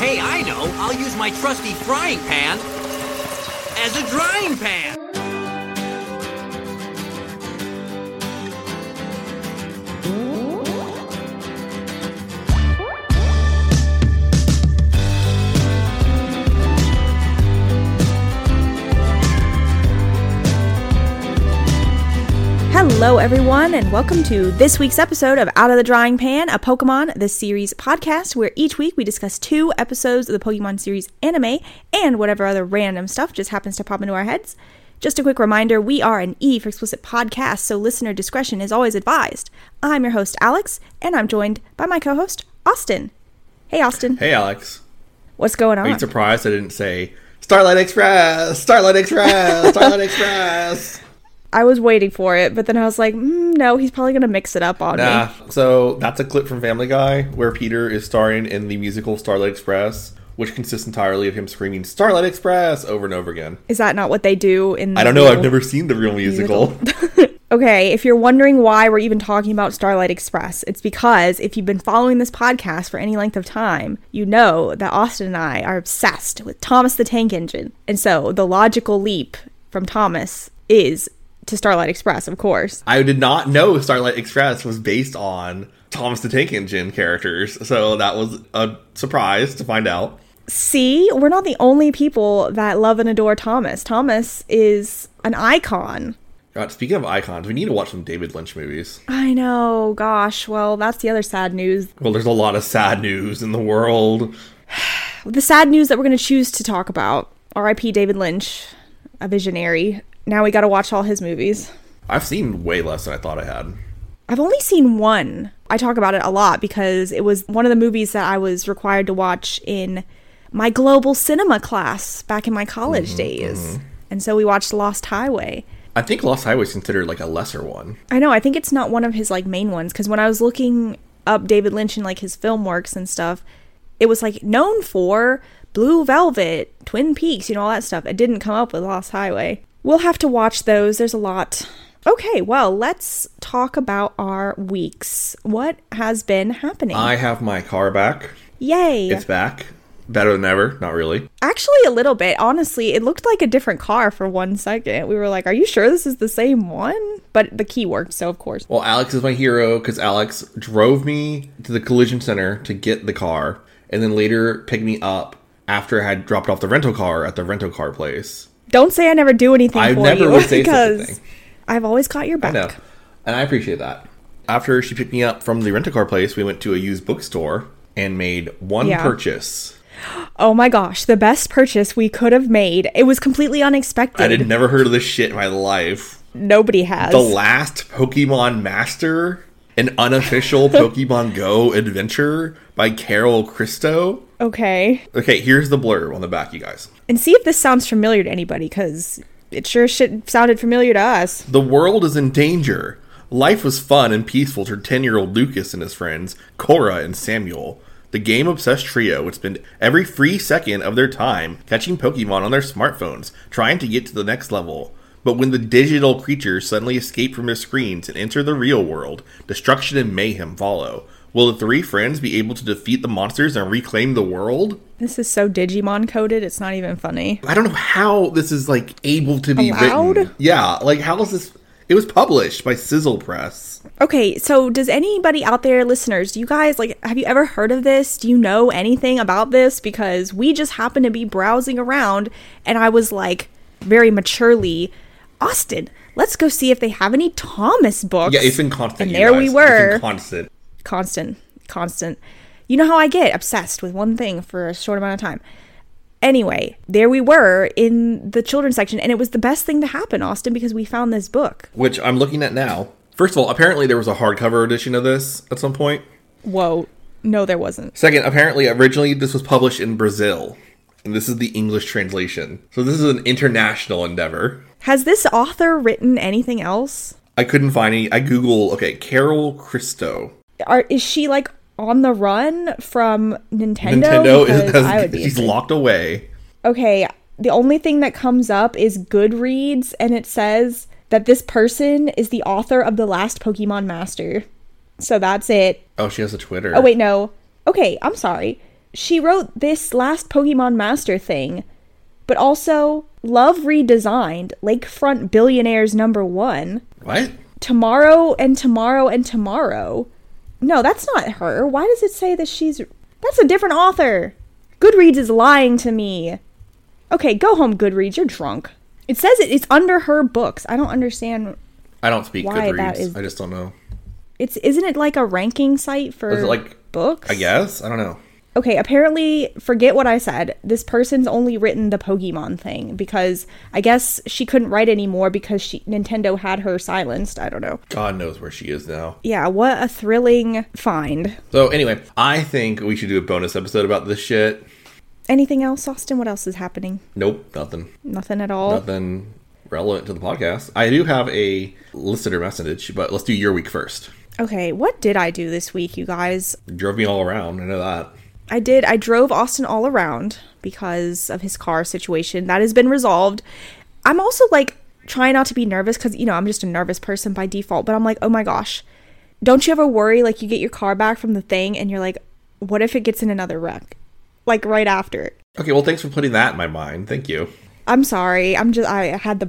Hey, I know. I'll use my trusty frying pan as a drying pan. Hello everyone, and welcome to this week's episode of Out of the Drying Pan, a Pokemon The Series podcast, where each week we discuss 2 episodes of the Pokemon series anime, and whatever other random stuff just happens to pop into our heads. Just a quick reminder, we are an E for Explicit podcast, so listener discretion is always advised. I'm your host, Alex, and I'm joined by my co-host, Austin. Hey, Austin. Hey, Alex. What's going on? Are you surprised I didn't say, Starlight Express, Starlight Express, Starlight Express? I was waiting for it, but then I was like, no, he's probably going to mix it up on me. So that's a clip from Family Guy where Peter is starring in the musical Starlight Express, which consists entirely of him screaming Starlight Express over and over again. Is that not what they do in the I don't know. I've never seen the real musical. Okay, if you're wondering why we're even talking about Starlight Express, it's because if you've been following this podcast for any length of time, you know that Austin and I are obsessed with Thomas the Tank Engine. And so the logical leap from Thomas is to Starlight Express, of course. I did not know Starlight Express was based on Thomas the Tank Engine characters, so that was a surprise to find out. See, we're not the only people that love and adore Thomas. Thomas is an icon. God, speaking of icons, we need to watch some David Lynch movies. I know, gosh, well, that's the other sad news. Well, there's a lot of sad news in the world. The sad news that we're going to choose to talk about, R.I.P. David Lynch, a visionary. Now we gotta watch all his movies. I've seen way less than I thought I had. I've only seen one. I talk about it a lot because it was one of the movies that I was required to watch in my global cinema class back in my college days. And so we watched Lost Highway. I think Lost Highway is considered like a lesser one. I know, I think it's not one of his like main ones, because when I was looking up David Lynch and like his film works and stuff, it was like known for Blue Velvet, Twin Peaks, you know, all that stuff. It didn't come up with Lost Highway. We'll have to watch those. There's a lot. Okay, well, let's talk about our weeks. What has been happening? I have my car back. Yay. It's back. Better than ever. Not really. Actually, a little bit. Honestly, it looked like a different car for 1 second. We were like, are you sure this is the same one? But the key worked, so of course. Well, Alex is my hero because Alex drove me to the collision center to get the car and then later picked me up after I had dropped off the rental car at the rental car place. Don't say I never do anything for you. I never would say such a thing. I've always got your back. I know. And I appreciate that. After she picked me up from the rental car place, we went to a used bookstore and made one purchase. Oh my gosh, the best purchase we could have made. It was completely unexpected. I had never heard of this shit in my life. Nobody has. The Last Pokemon Master, an unofficial Pokemon Go adventure by Carol Christo. Okay, here's the blurb on the back, you guys. And see if this sounds familiar to anybody, because it sure sounded familiar to us. The world is in danger. Life was fun and peaceful for 10-year-old Lucas and his friends, Cora and Samuel. The game-obsessed trio would spend every free second of their time catching Pokemon on their smartphones, trying to get to the next level. But when the digital creatures suddenly escape from their screens and enter the real world, destruction and mayhem follow. Will the 3 friends be able to defeat the monsters and reclaim the world? This is so Digimon coded, it's not even funny. I don't know how this is, like, able to be allowed? Written. Yeah, like, how is this... It was published by Sizzle Press. Okay, so does anybody out there, listeners, do you guys, like, have you ever heard of this? Do you know anything about this? Because we just happened to be browsing around, and I was like, very maturely, Austin, let's go see if they have any Thomas books. Yeah, it's been constant. And there we were. It's been Constant. You know how I get obsessed with one thing for a short amount of time. Anyway, there we were in the children's section, and it was the best thing to happen, Austin, because we found this book. Which I'm looking at now. First of all, apparently there was a hardcover edition of this at some point. Whoa. No, there wasn't. Second, apparently, originally this was published in Brazil. And this is the English translation. So this is an international endeavor. Has this author written anything else? I couldn't find any. I Googled, Carol Christo. Is she, like, on the run from Nintendo? Nintendo, she's locked away. Okay, the only thing that comes up is Goodreads, and it says that this person is the author of The Last Pokemon Master. So that's it. Oh, she has a Twitter. Oh, wait, no. Okay, I'm sorry. she wrote this last Pokemon Master thing, but also Love Redesigned, Lakefront Billionaires #1. What? Tomorrow and Tomorrow and Tomorrow. No, that's not her. Why does it say that that's a different author? Goodreads is lying to me. Okay, go home, Goodreads. You're drunk. It says it's under her books. I don't understand. I don't speak why that Goodreads. is. I just don't know. Isn't it like a ranking site for Is it like books? I guess. I don't know. Okay, apparently, forget what I said. This person's only written the Pokemon thing because I guess she couldn't write anymore because Nintendo had her silenced. I don't know. God knows where she is now. Yeah, what a thrilling find. So anyway, I think we should do a bonus episode about this shit. Anything else, Austin? What else is happening? Nope, nothing. Nothing at all? Nothing relevant to the podcast. I do have a listener message, but let's do your week first. Okay, what did I do this week, you guys? You drove me all around. I know that. I did. I drove Austin all around because of his car situation. That has been resolved. I'm also like trying not to be nervous because, you know, I'm just a nervous person by default. But I'm like, oh my gosh. Don't you ever worry, like, you get your car back from the thing and you're like, what if it gets in another wreck? Like, right after. Okay, well, thanks for putting that in my mind. Thank you. I'm sorry. I had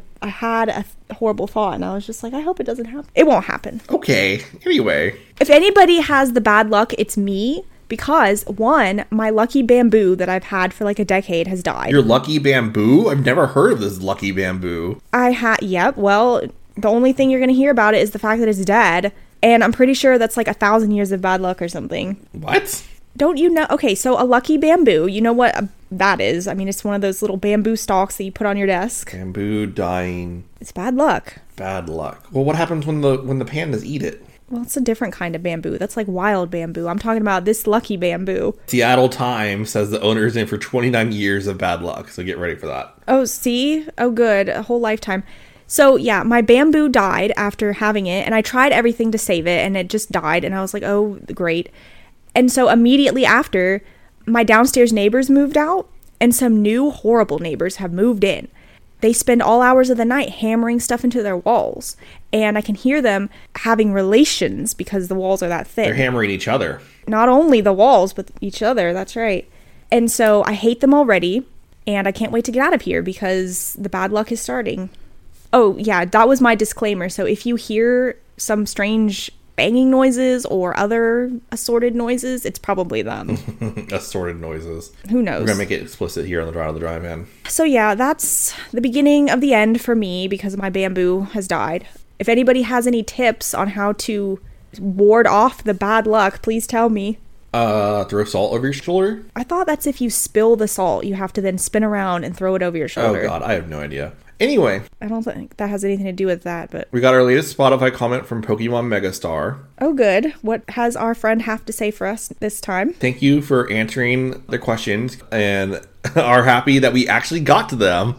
a horrible thought and I was just like, I hope it doesn't happen. It won't happen. Okay. Anyway. If anybody has the bad luck, it's me. Because, one, my lucky bamboo that I've had for like a decade has died. Your lucky bamboo? I've never heard of this lucky bamboo. Yep, well, the only thing you're going to hear about it is the fact that it's dead. And I'm pretty sure that's like 1,000 years of bad luck or something. What? Don't you know? Okay, so a lucky bamboo, you know what that is? I mean, it's one of those little bamboo stalks that you put on your desk. Bamboo dying. It's bad luck. Bad luck. Well, what happens when the pandas eat it? Well, it's a different kind of bamboo. That's like wild bamboo. I'm talking about this lucky bamboo. Seattle Times says the owner is in for 29 years of bad luck, so get ready for that. Oh, see? Oh, good. A whole lifetime. So, yeah, my bamboo died after having it, and I tried everything to save it, and it just died, and I was like, oh, great. And so immediately after, my downstairs neighbors moved out, and some new horrible neighbors have moved in. They spend all hours of the night hammering stuff into their walls, and I can hear them having relations because the walls are that thick. They're hammering each other. Not only the walls, but each other, that's right. And so I hate them already, and I can't wait to get out of here because the bad luck is starting. Oh, yeah, that was my disclaimer. So if you hear some strange banging noises or other assorted noises, it's probably them. Assorted noises. Who knows? We're going to make it explicit here on the Drive of the Drive, man. So yeah, that's the beginning of the end for me because my bamboo has died. If anybody has any tips on how to ward off the bad luck, please tell me. Throw salt over your shoulder? I thought that's if you spill the salt, you have to then spin around and throw it over your shoulder. Oh god, I have no idea. Anyway. I don't think that has anything to do with that, but... We got our latest Spotify comment from Pokemon Megastar. Oh, good. What has our friend have to say for us this time? Thank you for answering the questions and are happy that we actually got to them.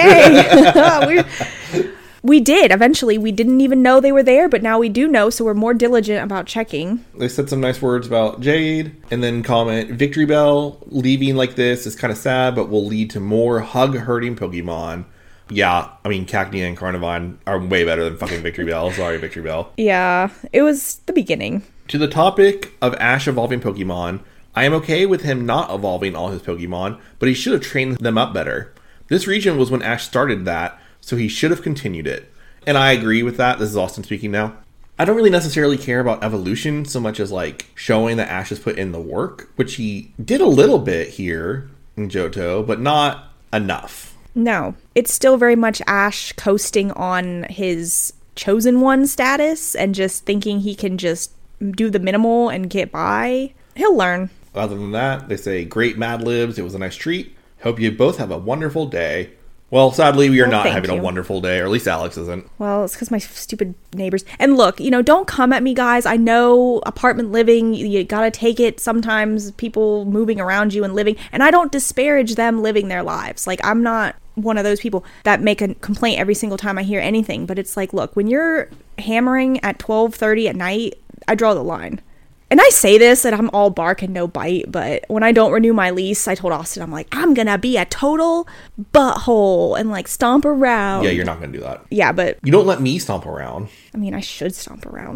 Yay! We did. Eventually, we didn't even know they were there, but now we do know, so we're more diligent about checking. They said some nice words about Jade, and then comment, Victory Bell leaving like this is kind of sad, but will lead to more hug-hurting Pokemon. Yeah, I mean, Cacnea and Carnivine are way better than fucking Victory Bell. Sorry, Victory Bell. Yeah, it was the beginning. To the topic of Ash evolving Pokemon, I am okay with him not evolving all his Pokemon, but he should have trained them up better. This region was when Ash started that, so he should have continued it. And I agree with that. This is Austin speaking now. I don't really necessarily care about evolution so much as like showing that Ash has put in the work, which he did a little bit here in Johto, but not enough. No, it's still very much Ash coasting on his chosen one status and just thinking he can just do the minimal and get by. He'll learn. Other than that, they say, great Mad Libs. It was a nice treat. Hope you both have a wonderful day. Well, sadly, we are not having a wonderful day, or at least Alex isn't. Well, it's because my stupid neighbors. And look, don't come at me, guys. I know apartment living, you gotta take it sometimes, people moving around you and living. And I don't disparage them living their lives. Like, I'm not one of those people that make a complaint every single time I hear anything. But it's like, look, when you're hammering at 12:30 at night, I draw the line. And I say this, and I'm all bark and no bite, but when I don't renew my lease, I told Austin, I'm like, I'm gonna be a total butthole and like stomp around. Yeah, you're not gonna do that. Yeah, but... You don't let me stomp around. I mean, I should stomp around.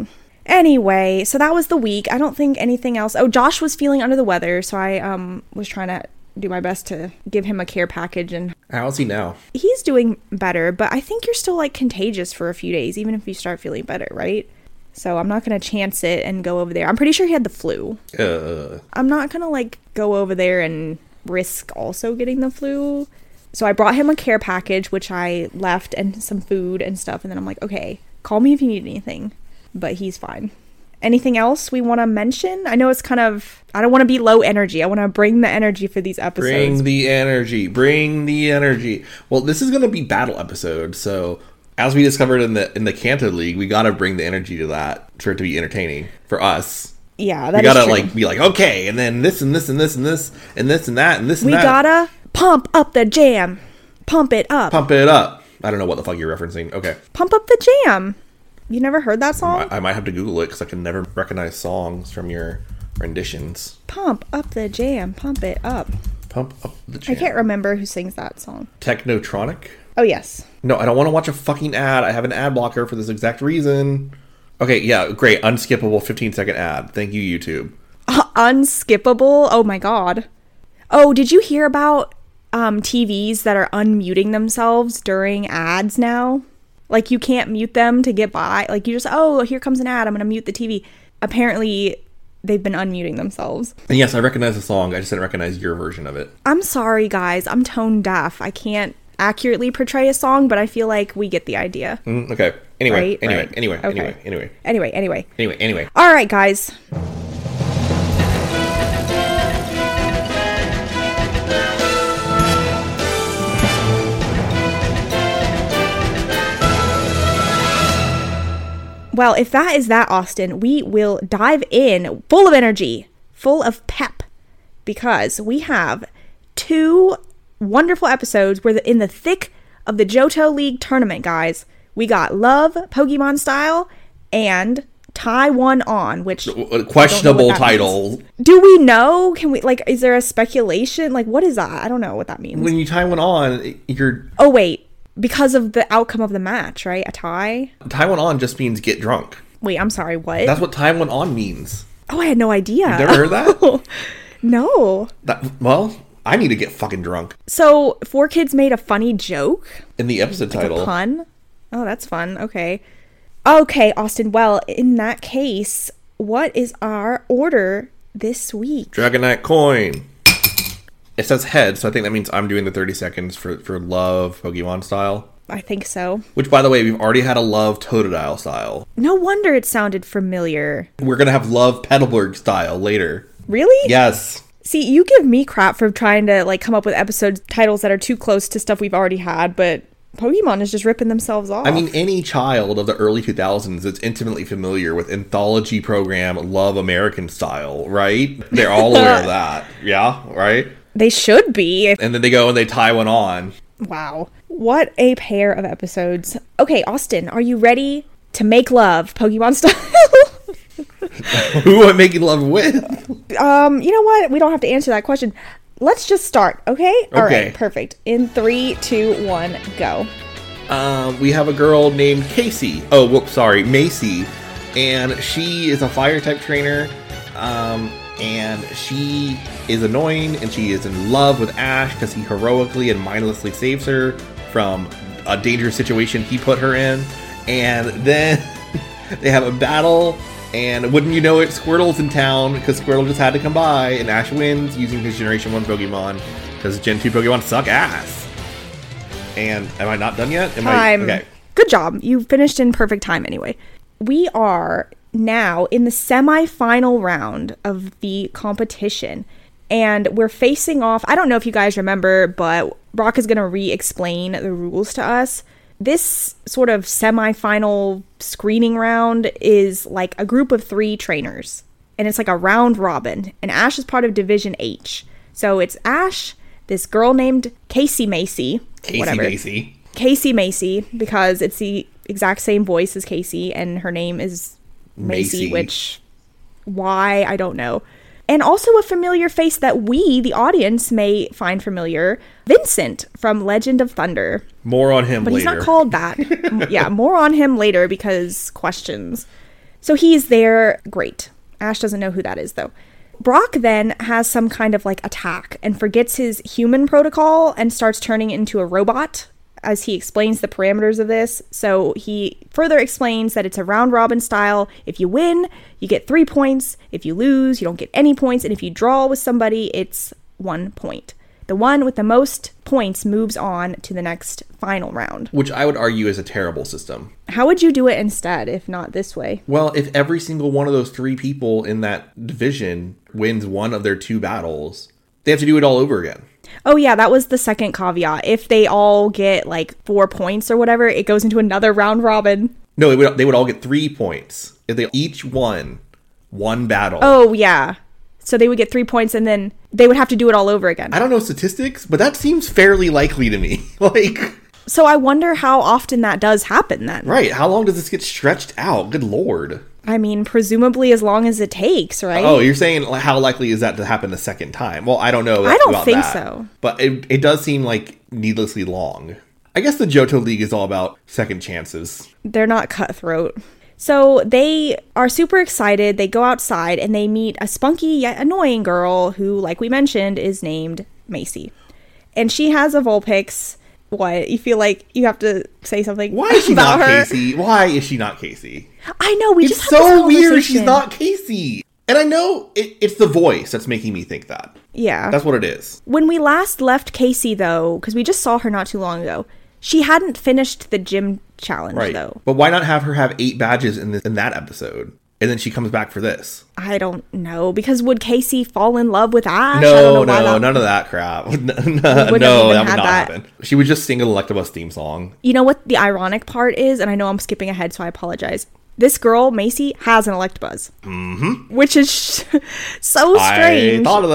Anyway, so that was the week. I don't think anything else. Oh, Josh was feeling under the weather, so I was trying to do my best to give him a care package, and How's he now? he's doing better, but I think you're still like contagious for a few days, even if you start feeling better, right? So I'm not going to chance it and go over there. I'm pretty sure he had the flu. I'm not going to like go over there and risk also getting the flu. So I brought him a care package, which I left, and some food and stuff. And then I'm like, okay, call me if you need anything. But he's fine. Anything else we want to mention? I know it's kind of, I don't want to be low energy. I want to bring the energy for these episodes. Bring the energy. Bring the energy. Well, this is going to be battle episode, so as we discovered in the Kanto League, we got to bring the energy to that for it to be entertaining for us. Yeah, that we gotta is true. like be like, okay, and then this and this and this and this and this and that and this and We that. gotta pump up the jam. Pump it up. Pump it up. I don't know what the fuck you're referencing. Okay. Pump up the jam. You never heard that song? I might have to Google it because I can never recognize songs from your renditions. Pump up the jam. Pump it up. Pump up the jam. I can't remember who sings that song. Technotronic? Oh, yes. No, I don't want to watch a fucking ad. I have an ad blocker for this exact reason. Okay, yeah, great. Unskippable 15-second ad. Thank you, YouTube. Unskippable? Oh, my God. Oh, did you hear about TVs that are unmuting themselves during ads now? Like, you can't mute them to get by. Like, you just, oh, here comes an ad. I'm going to mute the TV. Apparently, they've been unmuting themselves. And yes, I recognize the song. I just didn't recognize your version of it. I'm sorry, guys. I'm tone deaf. I can't accurately portray a song, but I feel like we get the idea. Okay. Anyway, Right. anyway. Anyway. All right, guys. Well, if that is that, Austin, we will dive in full of energy, full of pep, because we have 2 wonderful episodes. We're in the thick of the Johto League tournament, guys. We got Love, Pokemon Style, and Taiwan On, which questionable title. Do we know? Can we, like, is there a speculation? Like, what is that? I don't know what that means. When you Taiwan On, you're... Oh, wait. Because of the outcome of the match, right? A tie? Taiwan On just means get drunk. Wait, I'm sorry, what? That's what Taiwan On means. Oh, I had no idea. You've never heard that? No. Well, I need to get fucking drunk. So, 4Kids made a funny joke? In the episode title. A pun? Oh, that's fun. Okay. Okay, Austin. Well, in that case, what is our order this week? Dragonite Coin. It says head, so I think that means I'm doing the 30 seconds for Love Pokemon Style. I think so. Which, by the way, we've already had a Love Totodile Style. No wonder it sounded familiar. We're going to have Love Petalburg Style later. Really? Yes. See, you give me crap for trying to like come up with episode titles that are too close to stuff we've already had, but Pokemon is just ripping themselves off. I mean, any child of the early 2000s is intimately familiar with anthology program Love American Style, right? They're all aware of that. Yeah, right? They should be. And then they go and they tie one on. Wow. What a pair of episodes. Okay, Austin, are you ready to make love Pokemon Style? Who am I making love with? You know what? We don't have to answer that question. Let's just start, okay? All Okay. right, perfect. In 3, 2, 1, go. We have a girl named Casey. Oh, whoops, sorry, Macy. And she is a fire type trainer. And she is annoying, and she is in love with Ash because he heroically and mindlessly saves her from a dangerous situation he put her in. And then they have a battle, and wouldn't you know it, Squirtle's in town because Squirtle just had to come by, and Ash wins using his Generation 1 Pokemon because Gen 2 Pokemon suck ass. And am I not done yet? Okay. Good job. You finished in perfect time anyway. We are now in the semi-final round of the competition, and we're facing off. I don't know if you guys remember, but Brock is going to re-explain the rules to us. This sort of semi-final screening round is like a group of 3 trainers, and it's like a round robin, and Ash is part of Division H. So it's Ash, this girl named Casey Macy, Casey Macy, because it's the exact same voice as Casey, and her name is Macy, which, why, I don't know. And also a familiar face that we, the audience, may find familiar, Vincent from Legend of Thunder. More on him but later. But he's not called that. Yeah, more on him later because questions. So he's there. Great. Ash doesn't know who that is, though. Brock then has some kind of like attack and forgets his human protocol and starts turning into a robot as he explains the parameters of this. So he further explains that it's a round robin style. If you win, you get 3 points. If you lose, you don't get any points. And if you draw with somebody, it's 1 point. The one with the most points moves on to the next final round. Which I would argue is a terrible system. How would you do it instead, if not this way? Well, if every single one of those 3 people in that division wins one of their 2 battles, they have to do it all over again. Oh yeah, that was the second caveat. If they all get like 4 points or whatever, it goes into another round robin. No, they would all get 3 points if they each won one battle. Oh yeah. So they would get 3 points and then they would have to do it all over again. I don't know statistics, but that seems fairly likely to me. So I wonder how often that does happen then. Right. How long does this get stretched out? Good Lord. I mean, presumably as long as it takes, right? Oh, you're saying how likely is that to happen a second time? Well, I don't know. I don't think so. But it does seem like needlessly long. I guess the Johto League is all about second chances. They're not cutthroat. So they are super excited. They go outside and they meet a spunky yet annoying girl who, like we mentioned, is named Macy. And she has a Vulpix. What? You feel like you have to say something Why is she about not her? Casey? Why is she not Casey? I know, we It's just had this so weird conversation. she's not Casey. And I know it's the voice that's making me think that. Yeah. That's what it is. When we last left Casey, though, because we just saw her not too long ago, she hadn't finished the gym challenge, Right. though. But why not have her have 8 badges in that episode? And then she comes back for this. I don't know, because would Casey fall in love with Ash? I No, don't know why that- none of that crap. No, that even would not had that. happen. She would just sing an Electabuzz theme song. You know what the ironic part is? And I know I'm skipping ahead, so I apologize. This girl, Macy, has an Electabuzz. Mm-hmm. Which is so strange. I thought of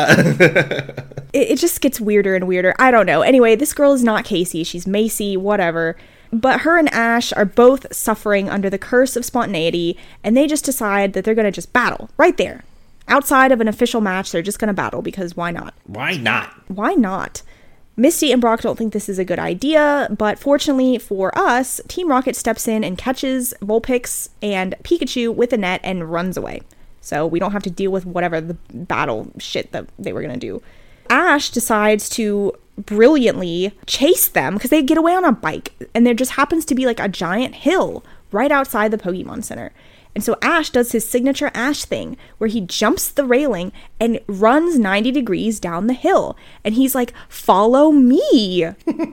that. It just gets weirder and weirder. I don't know. Anyway, this girl is not Casey. She's Macy, whatever. But her and Ash are both suffering under the curse of spontaneity, and they just decide that they're going to just battle right there. Outside of an official match, they're just going to battle because why not? Why not? Why not? Misty and Brock don't think this is a good idea, but fortunately for us, Team Rocket steps in and catches Vulpix and Pikachu with a net and runs away. So we don't have to deal with whatever the battle shit that they were going to do. Ash decides to brilliantly chase them because they get away on a bike, and there just happens to be like a giant hill right outside the Pokemon Center. And so Ash does his signature Ash thing where he jumps the railing and runs 90 degrees down the hill. And he's like, follow me.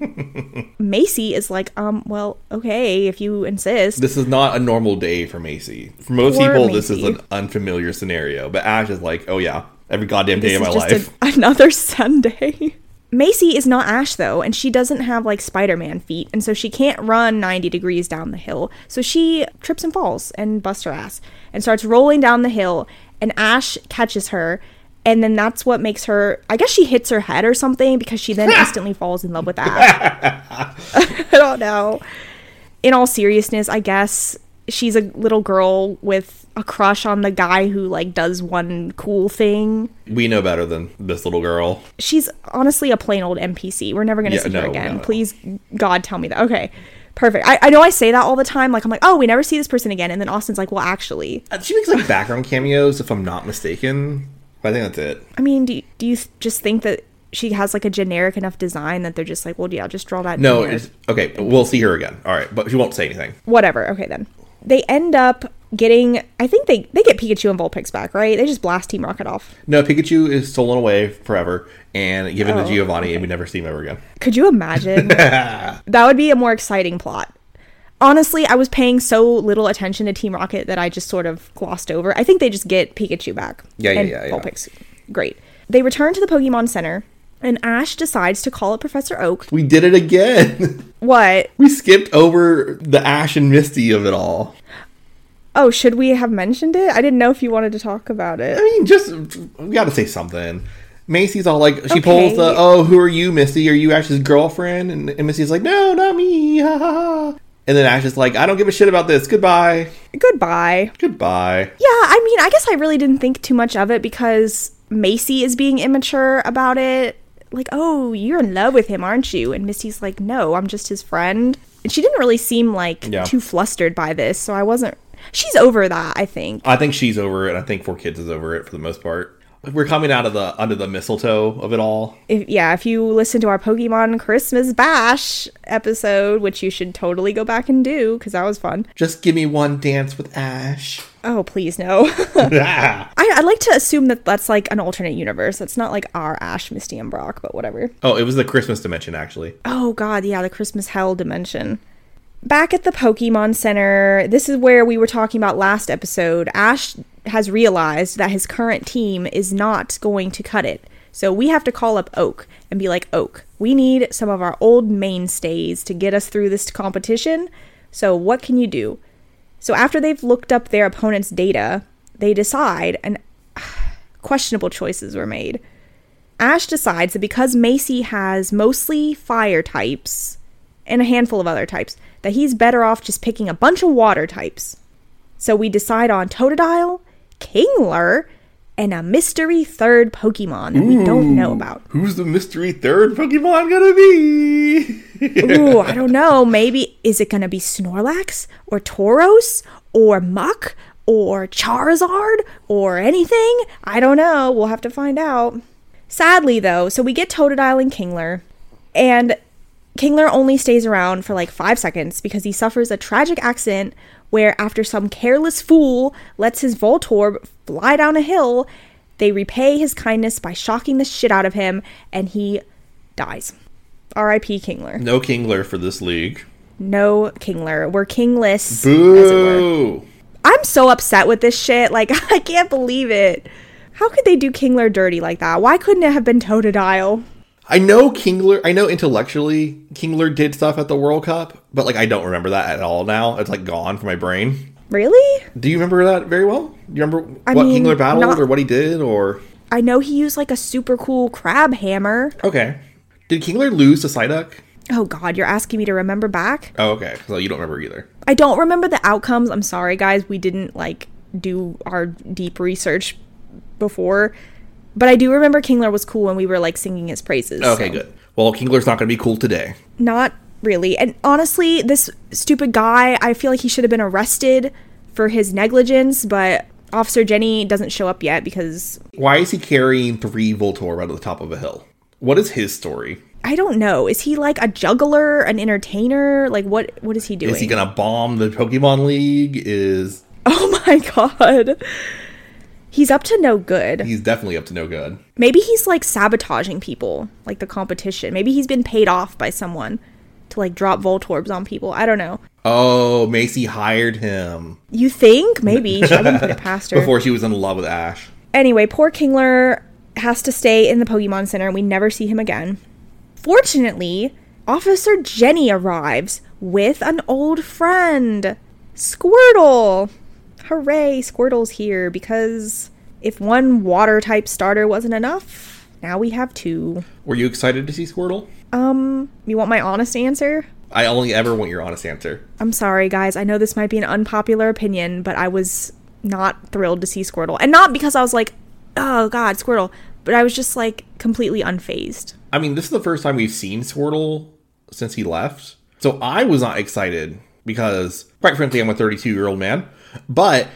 Macy is like, well, okay, if you insist. This is not a normal day for Macy. For most Poor people, this is Macy. an unfamiliar scenario. But Ash is like, oh yeah, every goddamn day This of is my just life. another Sunday. Macy is not Ash, though, and she doesn't have, like, Spider-Man feet, and so she can't run 90 degrees down the hill. So she trips and falls and busts her ass and starts rolling down the hill, and Ash catches her, and then that's what makes her... I guess she hits her head or something, because she then instantly falls in love with Ash. I don't know. In all seriousness, I guess she's a little girl with a crush on the guy who, like, does one cool thing. We know better than this little girl. She's honestly a plain old NPC. We're never going to see her again. No. Please, God, tell me that. Okay, perfect. I know I say that all the time. Like, I'm like, oh, we never see this person again. And then Austin's like, well, actually. She makes like background cameos, if I'm not mistaken. But I think that's it. I mean, do you just think that she has, like, a generic enough design that they're just like, well, yeah, just draw that No, generic. it's okay. We'll see her again. All right, but she won't say anything. Whatever. Okay, then. They end up getting... I think they get Pikachu and Vulpix back, right? They just blast Team Rocket off. No, Pikachu is stolen away forever and given Oh, to Giovanni, and we never see him ever again. Could you imagine? That would be a more exciting plot. Honestly, I was paying so little attention to Team Rocket that I just sort of glossed over. I think they just get Pikachu back. Yeah. Vulpix. Great. They return to the Pokemon Center, and Ash decides to call up Professor Oak. We did it again. What? We skipped over the Ash and Misty of it all. Oh, should we have mentioned it? I didn't know if you wanted to talk about I it. mean, just we got to say something. Macy's all like, she Okay. pulls the, oh, who are you, Misty? Are you Ash's girlfriend? And Misty's like, no, not me. Ha, ha, ha. And then Ash is like, I don't give a shit about this. Goodbye. Goodbye. Goodbye. Yeah, I mean, I guess I really didn't think too much of it because Macy is being immature about it. Like, oh, you're in love with him, aren't you? And Misty's like, no, I'm just his friend. And she didn't really seem like Yeah. too flustered by this, so I wasn't... She's over that, I think. I think she's over it. I think 4Kids is over it for the most part. We're coming out of under the mistletoe of it all. If you listen to our Pokemon Christmas Bash episode, which you should totally go back and do, because that was fun. Just give me one dance with Ash. Oh, please, no. I'd like to assume that that's like an alternate universe. That's not like our Ash, Misty, and Brock, but whatever. Oh, it was the Christmas dimension, actually. Oh, God, yeah, the Christmas Hell dimension. Back at the Pokemon Center, this is where we were talking about last episode. Ash has realized that his current team is not going to cut it. So we have to call up Oak and be like, Oak, we need some of our old mainstays to get us through this competition. So what can you do? So after they've looked up their opponent's data, they decide, and questionable choices were made. Ash decides that because Macy has mostly fire types and a handful of other types, that he's better off just picking a bunch of water types. So we decide on Totodile, Kingler, and a mystery third Pokemon that we don't know about. Who's the mystery third Pokemon gonna be? Ooh, I don't know. Maybe, is it gonna be Snorlax, or Tauros, or Muck, or Charizard, or anything? I don't know. We'll have to find out. Sadly, though, so we get Totodile and Kingler, and Kingler only stays around for like 5 seconds because he suffers a tragic accident where after some careless fool lets his Voltorb fly down a hill, they repay his kindness by shocking the shit out of him, and he dies. R.I.P. Kingler. No Kingler for this league. No Kingler. We're kingless. Boo! As it were. I'm so upset with this shit. Like, I can't believe it. How could they do Kingler dirty like that? Why couldn't it have been Totodile? I know intellectually Kingler did stuff at the World Cup, but like I don't remember that at all now. It's like gone from my brain. Really? Do you remember that very well? Do you remember Kingler battled or what he did, or? I know he used like a super cool crab hammer. Okay. Did Kingler lose to Psyduck? Oh God, you're asking me to remember back? Oh, okay. So you don't remember either. I don't remember the outcomes. I'm sorry, guys. We didn't like do our deep research before. But I do remember Kingler was cool when we were, like, singing his praises. Okay, good. Well, Kingler's not going to be cool today. Not really. And honestly, this stupid guy, I feel like he should have been arrested for his negligence, but Officer Jenny doesn't show up yet because... Why is he carrying 3 Voltorb out of the top of a hill? What is his story? I don't know. Is he, like, a juggler, an entertainer? Like, what is he doing? Is he going to bomb the Pokemon League? Oh, my God. He's up to no good. He's definitely up to no good. Maybe he's, like, sabotaging people, like the competition. Maybe he's been paid off by someone to, like, drop Voltorbs on people. I don't know. Oh, Macy hired him. You think? Maybe. I wouldn't put it past her. Before she was in love with Ash. Anyway, poor Kingler has to stay in the Pokemon Center, and we never see him again. Fortunately, Officer Jenny arrives with an old friend, Squirtle. Hooray, Squirtle's here, because if one water-type starter wasn't enough, now we have 2. Were you excited to see Squirtle? You want my honest answer? I only ever want your honest answer. I'm sorry, guys. I know this might be an unpopular opinion, but I was not thrilled to see Squirtle. And not because I was like, oh, God, Squirtle. But I was just, like, completely unfazed. I mean, this is the first time we've seen Squirtle since he left. So I was not excited because, quite frankly, I'm a 32-year-old man. But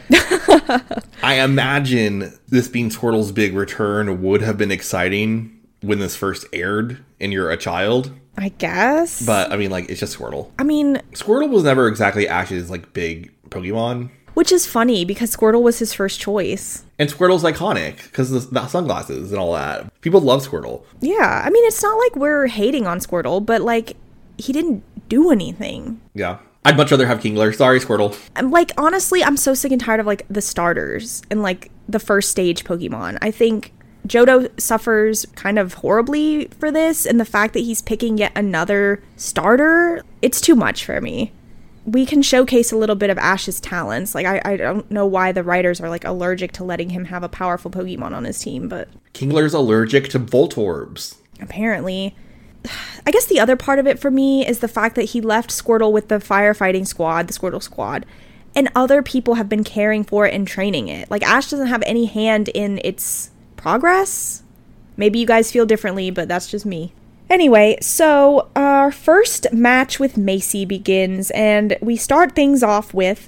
I imagine this being Squirtle's big return would have been exciting when this first aired and you're a child. I guess. But, I mean, like, it's just Squirtle. I mean... Squirtle was never exactly Ash's, like, big Pokemon. Which is funny, because Squirtle was his first choice. And Squirtle's iconic, because the sunglasses and all that. People love Squirtle. Yeah, I mean, it's not like we're hating on Squirtle, but, like, he didn't do anything. Yeah. I'd much rather have Kingler. Sorry, Squirtle. Like, honestly, I'm so sick and tired of, like, the starters and, like, the first stage Pokemon. I think Johto suffers kind of horribly for this, and the fact that he's picking yet another starter, it's too much for me. We can showcase a little bit of Ash's talents. Like, I don't know why the writers are, like, allergic to letting him have a powerful Pokemon on his team, but... Kingler's allergic to Voltorbs. Apparently. I guess the other part of it for me is the fact that he left Squirtle with the firefighting squad, the Squirtle squad, and other people have been caring for it and training it. Like, Ash doesn't have any hand in its progress. Maybe you guys feel differently, but that's just me. Anyway, so our first match with Macy begins, and we start things off with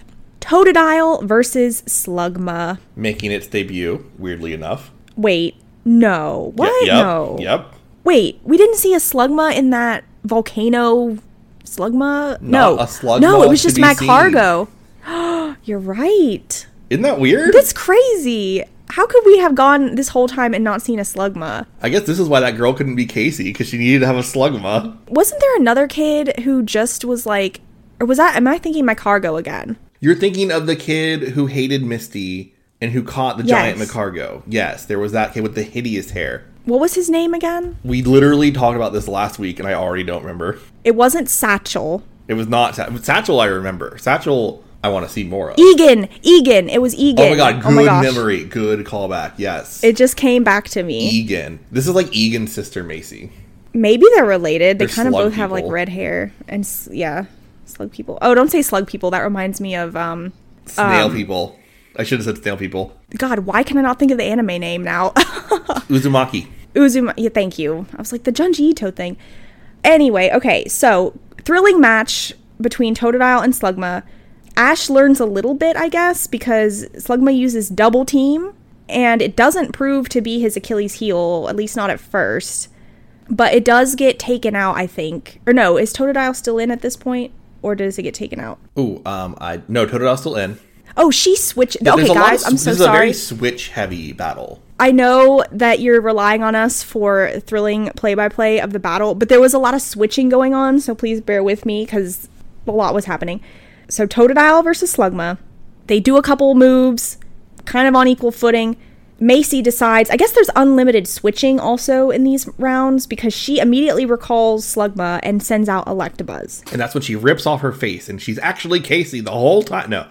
Totodile versus Slugma. Making its debut, weirdly enough. Wait, no. What? Yep. No. Yep. Wait, we didn't see a Slugma in that volcano Slugma? No. Not a Slugma No, it was to just be Magcargo. You're right. Isn't that weird? That's crazy. How could we have gone this whole time and not seen a Slugma? I guess this is why that girl couldn't be Casey, because she needed to have a Slugma. Wasn't there another kid who just was like, or was that, am I thinking Magcargo again? You're thinking of the kid who hated Misty and who caught the giant Magcargo. Yes, there was that kid with the hideous hair. What was his name again? We literally talked about this last week, and I already don't remember. It wasn't Satchel. It was not Satchel. I remember Satchel. I want to see more of. Egan. It was Egan. Oh my god, good gosh. memory. Good callback. Yes. It just came back to me. Egan. This is like Egan's sister, Macy. Maybe they're related. They They're kind of slug both have like people. red hair. And slug people. Oh, don't say slug people. That reminds me of, Snail people. I should have said snail people. God, why can I not think of the anime name now? Uzumaki. Yeah, thank you. I was like, the Junji Ito thing. Anyway, okay, so thrilling match between Totodile and Slugma. Ash learns a little bit, I guess, because Slugma uses double team, and it doesn't prove to be his Achilles heel, at least not at first. But it does get taken out, I think. Or no, is Totodile still in at this point? Or does it get taken out? Ooh, no, Totodile's still in. Oh, she switched. There's Okay, a lot guys, of- I'm so This is a sorry. very switch-heavy battle. I know that you're relying on us for thrilling play-by-play of the battle, but there was a lot of switching going on, so please bear with me because a lot was happening. So Totodile versus Slugma. They do a couple moves, kind of on equal footing. Macy decides, I guess there's unlimited switching also in these rounds because she immediately recalls Slugma and sends out Electabuzz. And that's when she rips off her face, and she's actually Casey the whole time. No.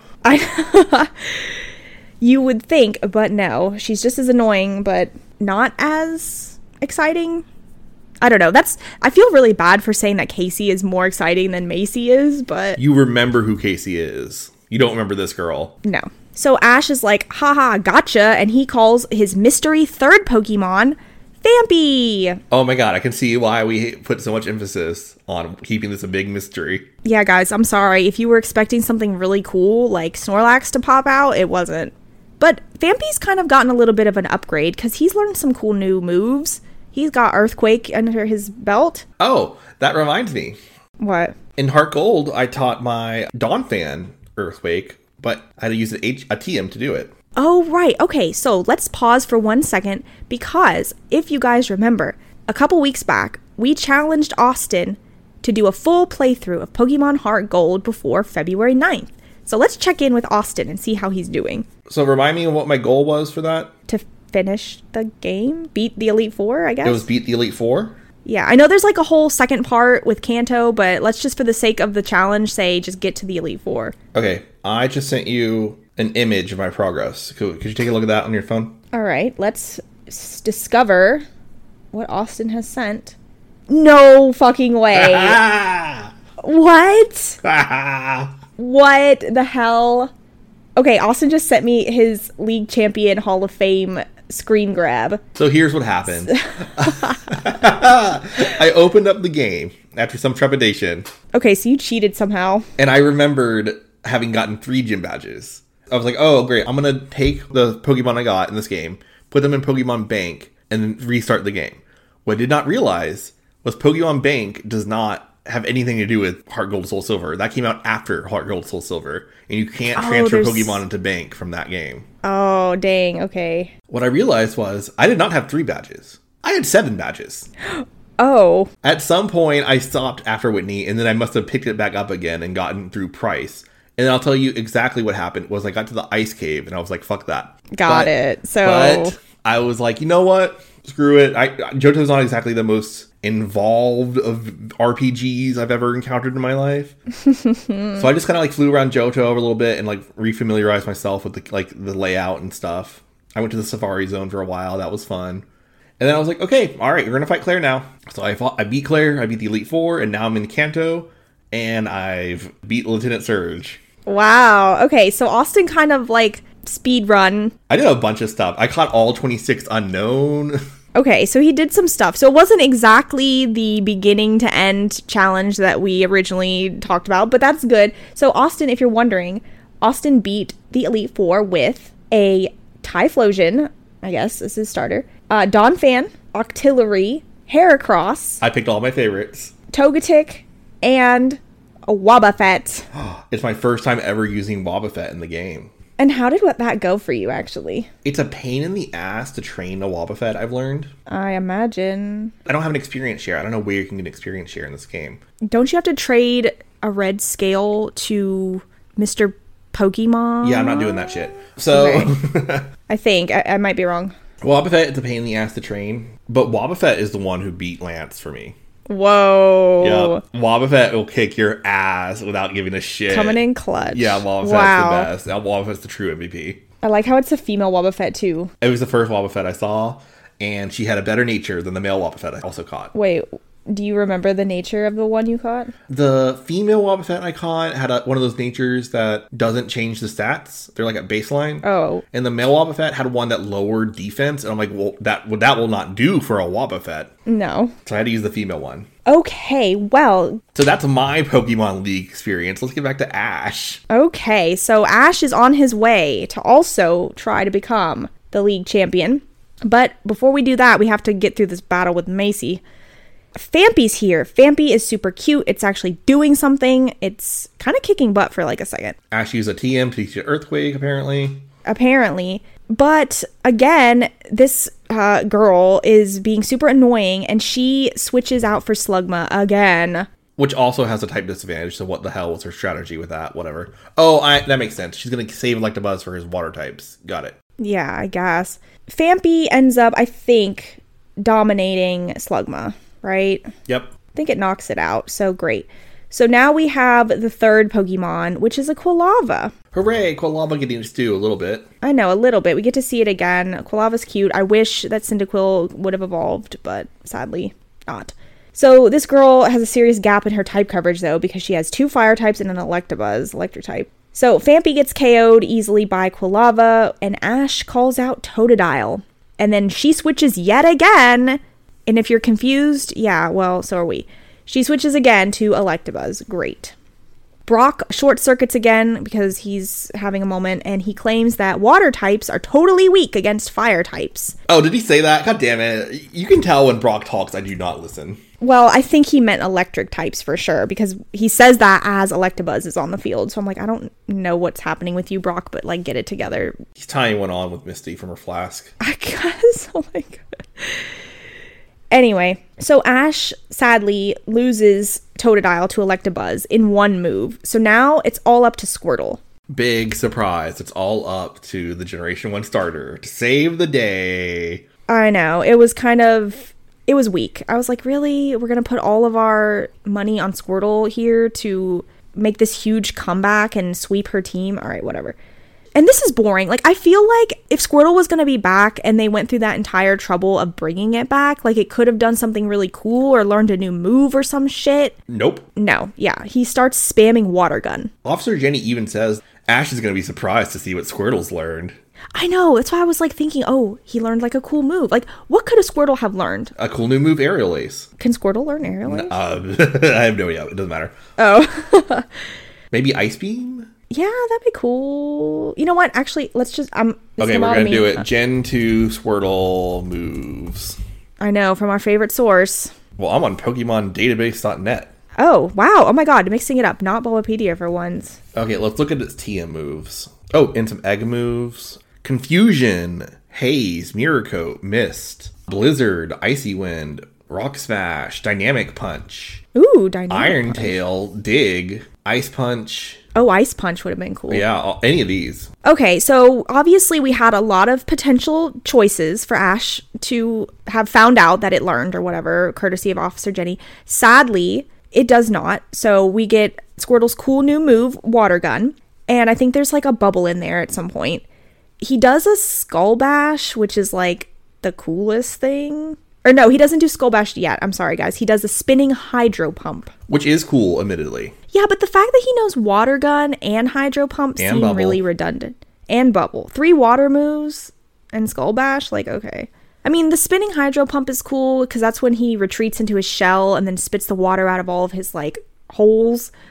You would think, but no. She's just as annoying, but not as exciting. I don't know. I feel really bad for saying that Casey is more exciting than Macy is, but You remember who Casey is. You don't remember this girl. no. So Ash is like, haha, gotcha, and he calls his mystery third Pokemon, Vampy. Oh my god, I can see why we put so much emphasis on keeping this a big mystery. Yeah, guys, I'm sorry. If you were expecting something really cool, like Snorlax to pop out, it wasn't. But Vampy's kind of gotten a little bit of an upgrade, because he's learned some cool new moves. He's got Earthquake under his belt. Oh, that reminds me. What? In Heart Gold, I taught my Donphan Earthquake, but I had to use a TM to do it. Oh, right. Okay, so let's pause for 1 second, because if you guys remember, a couple weeks back, we challenged Austin to do a full playthrough of Pokemon Heart Gold before February 9th. So let's check in with Austin and see how he's doing. So remind me of what my goal was for that. To finish the game? Beat the Elite Four, I guess? It was beat the Elite Four? Yeah, I know there's like a whole second part with Kanto, but let's just for the sake of the challenge say just get to the Elite Four. Okay, I just sent you an image of my progress. Could you take a look at that on your phone? All right, let's discover what Austin has sent. No fucking way. What? What the hell? Okay, Austin just sent me his League Champion Hall of Fame screen grab. So here's what happened. I opened up the game after some trepidation, Okay, so you cheated somehow. and I remembered having gotten 3 gym badges. I was like, oh, great. I'm going to take the Pokemon I got in this game, put them in Pokemon Bank, and then restart the game. What I did not realize was Pokemon Bank does not have anything to do with Heart Gold Soul Silver. That came out after Heart Gold Soul Silver, and you can't transfer there's- Pokemon into Bank from that game. Oh, dang, okay. What I realized was I did not have 3 badges. I had 7 badges. Oh, At some point, I stopped after Whitney, and then I must have picked it back up again and gotten through Price. And then I'll tell you exactly what happened was I got to the ice cave, and I was like, fuck that. got it. So, But I was like, you know what? Screw it. Johto's not exactly the most involved of RPGs I've ever encountered in my life. So I just kind of like flew around Johto a little bit and like refamiliarized myself with the layout and stuff. I went to the Safari Zone for a while. That was fun. And then I was like, okay, all right, you're going to fight Claire now. So I beat Claire, I beat the Elite Four, and now I'm in Kanto, and I've beat Lieutenant Surge. wow. Okay, so Austin kind of like speed run. I did a bunch of stuff. I caught all 26 unknown. Okay, so he did some stuff. So it wasn't exactly the beginning to end challenge that we originally talked about, but that's good. So Austin, if you're wondering, Austin beat the Elite Four with a Typhlosion, I guess is his starter, Donphan, Octillery, Heracross, I picked all my favorites. Togetic, and a Wobbuffet. It's my first time ever using Wobbuffet in the game. And how did that go for you, actually? It's a pain in the ass to train a Wobbuffet, I've learned. I imagine. I don't have an experience share. I don't know where you can get an experience share in this game. Don't you have to trade a red scale to Mr. Pokemon? Yeah, I'm not doing that shit. So, Okay. I think. I might be wrong. Wobbuffet is a pain in the ass to train, but Wobbuffet is the one who beat Lance for me. Whoa. Yep. Wobbuffet will kick your ass without giving a shit. Coming in clutch. Yeah, Wobbuffet's Wow. the best. Wobbuffet's the true MVP. I like how it's a female Wobbuffet, too. It was the first Wobbuffet I saw, and she had a better nature than the male Wobbuffet I also caught. Wait, do you remember the nature of the one you caught? The female Wobbuffet I caught had one of those natures that doesn't change the stats. They're like at baseline. Oh. And the male Wobbuffet had one that lowered defense, and I'm like, well, that will not do for a Wobbuffet. No. So I had to use the female one. Okay, well, So that's my Pokemon League experience. Let's get back to Ash. okay. So Ash is on his way to also try to become the league champion. But before we do that, we have to get through this battle with Macy. Fampy's here. Fampy is super cute. It's actually doing something. It's kind of kicking butt for like a second. Ash used a TM to teach it Earthquake, apparently. But again, this girl is being super annoying, and she switches out for Slugma again. Which also has a type disadvantage, so what the hell was her strategy with that? Whatever. Oh, that makes sense. She's going to save Electabuzz for his water types. Got it. Yeah, I guess. Fampy ends up, I think, dominating Slugma, right? Yep. I think it knocks it out, so great. So now we have the third Pokemon, which is a Quilava. Hooray, Quilava getting its due a little bit. I know, a little bit. We get to see it again. Quilava's cute. I wish that Cyndaquil would have evolved, but sadly not. So this girl has a serious gap in her type coverage, though, because she has 2 fire types and an Electabuzz, electric type. So Fampy gets KO'd easily by Quilava, and Ash calls out Totodile. And then she switches yet again. And if you're confused, yeah, well, so are we. She switches again to Electabuzz. Great. Brock short circuits again because he's having a moment, and he claims that water types are totally weak against fire types. Oh, did he say that? God damn it. You can tell when Brock talks, I do not listen. Well, I think he meant electric types for sure, because he says that as Electabuzz is on the field. So I'm like, I don't know what's happening with you, Brock, but like, get it together. He's tying one on with Misty from her flask. I guess. Oh my god. Anyway, so Ash sadly loses Totodile to Electabuzz in one move. So now it's all up to Squirtle. Big surprise. It's all up to the Generation 1 starter to save the day. I know. It was weak. I was like, really? We're going to put all of our money on Squirtle here to make this huge comeback and sweep her team? All right, whatever. And this is boring. Like, I feel like if Squirtle was going to be back and they went through that entire trouble of bringing it back, like, it could have done something really cool or learned a new move or some shit. Nope. No. Yeah. He starts spamming Water Gun. Officer Jenny even says Ash is going to be surprised to see what Squirtle's learned. I know. That's why I was, like, thinking, oh, he learned, like, a cool move. Like, what could a Squirtle have learned? A cool new move, Aerial Ace. Can Squirtle learn Aerial Ace? I have no idea. It doesn't matter. Oh. Maybe Ice Beam? Yeah, that'd be cool. You know what? Actually, let's just... Okay, we're going to do it. Gen 2 Squirtle moves. I know, from our favorite source. Well, I'm on PokemonDatabase.net. Oh, wow. Oh my god, mixing it up. Not Bulbapedia for once. Okay, let's look at its TM moves. Oh, and some egg moves. Confusion, Haze, Mirror Coat, Mist, Blizzard, Icy Wind, Rock Smash, Dynamic Punch. Ooh, Dynamic Iron Punch. Tail, Dig, Ice Punch. Oh, Ice Punch would have been cool. Yeah, any of these. Okay, so obviously we had a lot of potential choices for Ash to have found out that it learned or whatever, courtesy of Officer Jenny. Sadly, it does not. So we get Squirtle's cool new move, Water Gun. And I think there's like a bubble in there at some point. He does a Skull Bash, which is like the coolest thing. Or no, he doesn't do Skull Bash yet. I'm sorry, guys. He does a spinning Hydro Pump. Which is cool, admittedly. Yeah, but the fact that he knows Water Gun and Hydro Pump And seem Bubble. really redundant. And Bubble. 3 water moves and Skull Bash? Like, okay. I mean, the spinning Hydro Pump is cool because that's when he retreats into his shell and then spits the water out of all of his, like, holes.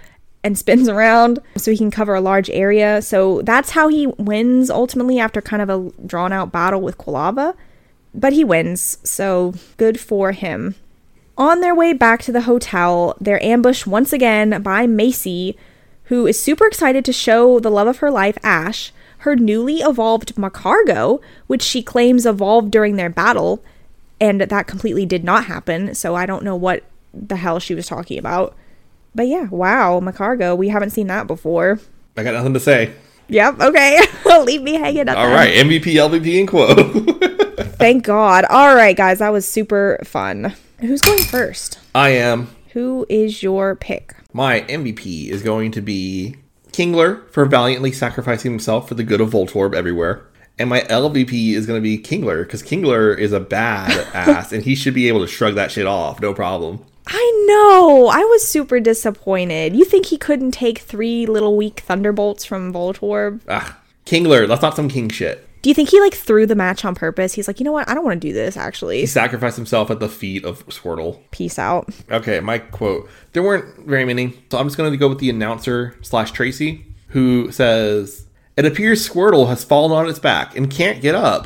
and spins around so he can cover a large area. So that's how he wins ultimately after kind of a drawn out battle with Quilava. But he wins, so good for him. On their way back to the hotel, they're ambushed once again by Macy, who is super excited to show the love of her life, Ash, her newly evolved Macargo, which she claims evolved during their battle, and that completely did not happen, so I don't know what the hell she was talking about. But yeah, wow, Macargo, we haven't seen that before. I got nothing to say. Yep, okay. Leave me hanging up. All right, MVP, LVP, and quote. Thank God. All right, guys, that was super fun. Who's going first? I am. Who is your pick? My MVP is going to be Kingler for valiantly sacrificing himself for the good of Voltorb everywhere. And my LVP is going to be Kingler, because Kingler is a badass, and he should be able to shrug that shit off, no problem. I know. I was super disappointed. You think he couldn't take 3 little weak Thunderbolts from Voltorb? Kingler, that's not some king shit. Do you think he threw the match on purpose? He's like, you know what? I don't want to do this, actually. He sacrificed himself at the feet of Squirtle. Peace out. Okay, my quote. There weren't very many, so I'm just going to go with the announcer / Tracy, who says, "It appears Squirtle has fallen on its back and can't get up."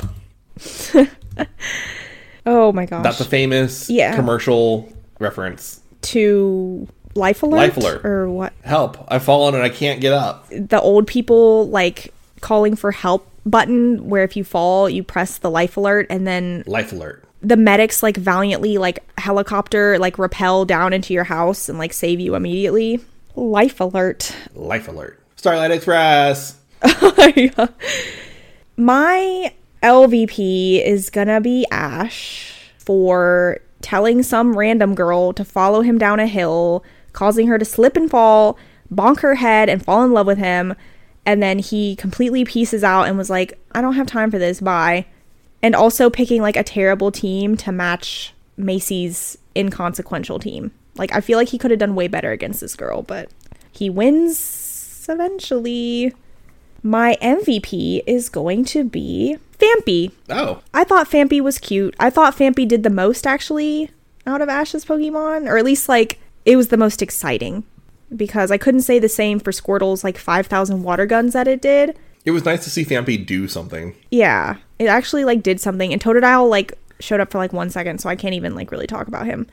Oh my gosh. That's a famous commercial reference. To Life Alert? Life Alert. Or what? Help, I've fallen and I can't get up. The old people, calling for help button, where if you fall, you press the Life Alert, and then... Life Alert. The medics, valiantly, helicopter, rappel down into your house and, save you immediately. Life Alert. Life Alert. Starlight Express. Yeah. My LVP is gonna be Ash for telling some random girl to follow him down a hill, causing her to slip and fall, bonk her head, and fall in love with him. And then he completely pieces out and was like, I don't have time for this, bye. And also picking a terrible team to match Macy's inconsequential team. I feel like he could have done way better against this girl, but he wins eventually. My MVP is going to be Phanpy. Oh. I thought Phanpy was cute. I thought Phanpy did the most, actually, out of Ash's Pokemon. Or at least, it was the most exciting. Because I couldn't say the same for Squirtle's 5,000 water guns that it did. It was nice to see Phanpy do something. Yeah, it actually did something. And Totodile showed up for 1 second, so I can't even really talk about him.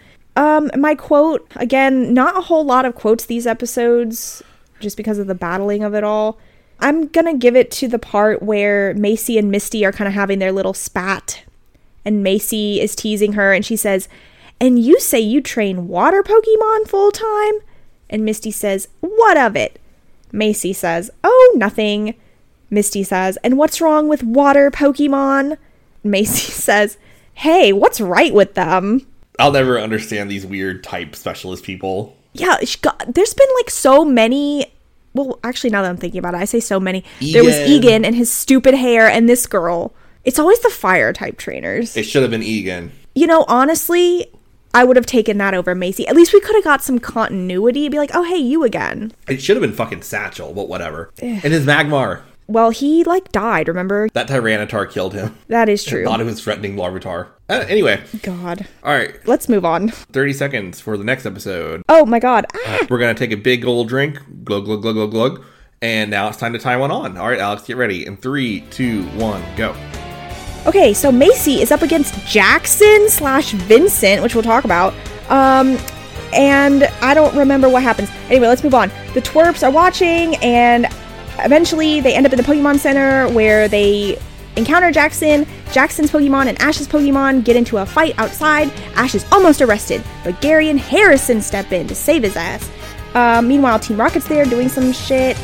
My quote, again, not a whole lot of quotes these episodes, just because of the battling of it all. I'm gonna give it to the part where Macy and Misty are kind of having their little spat. And Macy is teasing her, and she says, "And you say you train water Pokemon full time?" And Misty says, "What of it?" Macy says, "Oh, nothing." Misty says, "And what's wrong with water Pokemon?" Macy says, "Hey, what's right with them?" I'll never understand these weird type specialist people. Yeah, there's been so many... Well, actually, now that I'm thinking about it, I say so many. Egan. There was Egan and his stupid hair, and this girl. It's always the fire type trainers. It should have been Egan. Honestly... I would have taken that over Macy. At least we could have got some continuity. Be like, oh, hey, you again. It should have been fucking Satchel, but whatever. And his Magmar. Well, he, died, remember? That Tyranitar killed him. That is true. I thought it was threatening Larvitar. Anyway. God. All right. Let's move on. 30 seconds for the next episode. Oh, my God. We're going to take a big old drink. Glug, glug, glug, glug, glug. And now it's time to tie one on. All right, Alex, get ready. In 3, 2, 1, go. Okay, so Macy is up against Jackson / Vincent, which we'll talk about. And I don't remember what happens. Anyway, let's move on. The twerps are watching, and eventually they end up in the Pokemon Center where they encounter Jackson. Jackson's Pokemon and Ash's Pokemon get into a fight outside. Ash is almost arrested, but Gary and Harrison step in to save his ass. Meanwhile, Team Rocket's there doing some shit.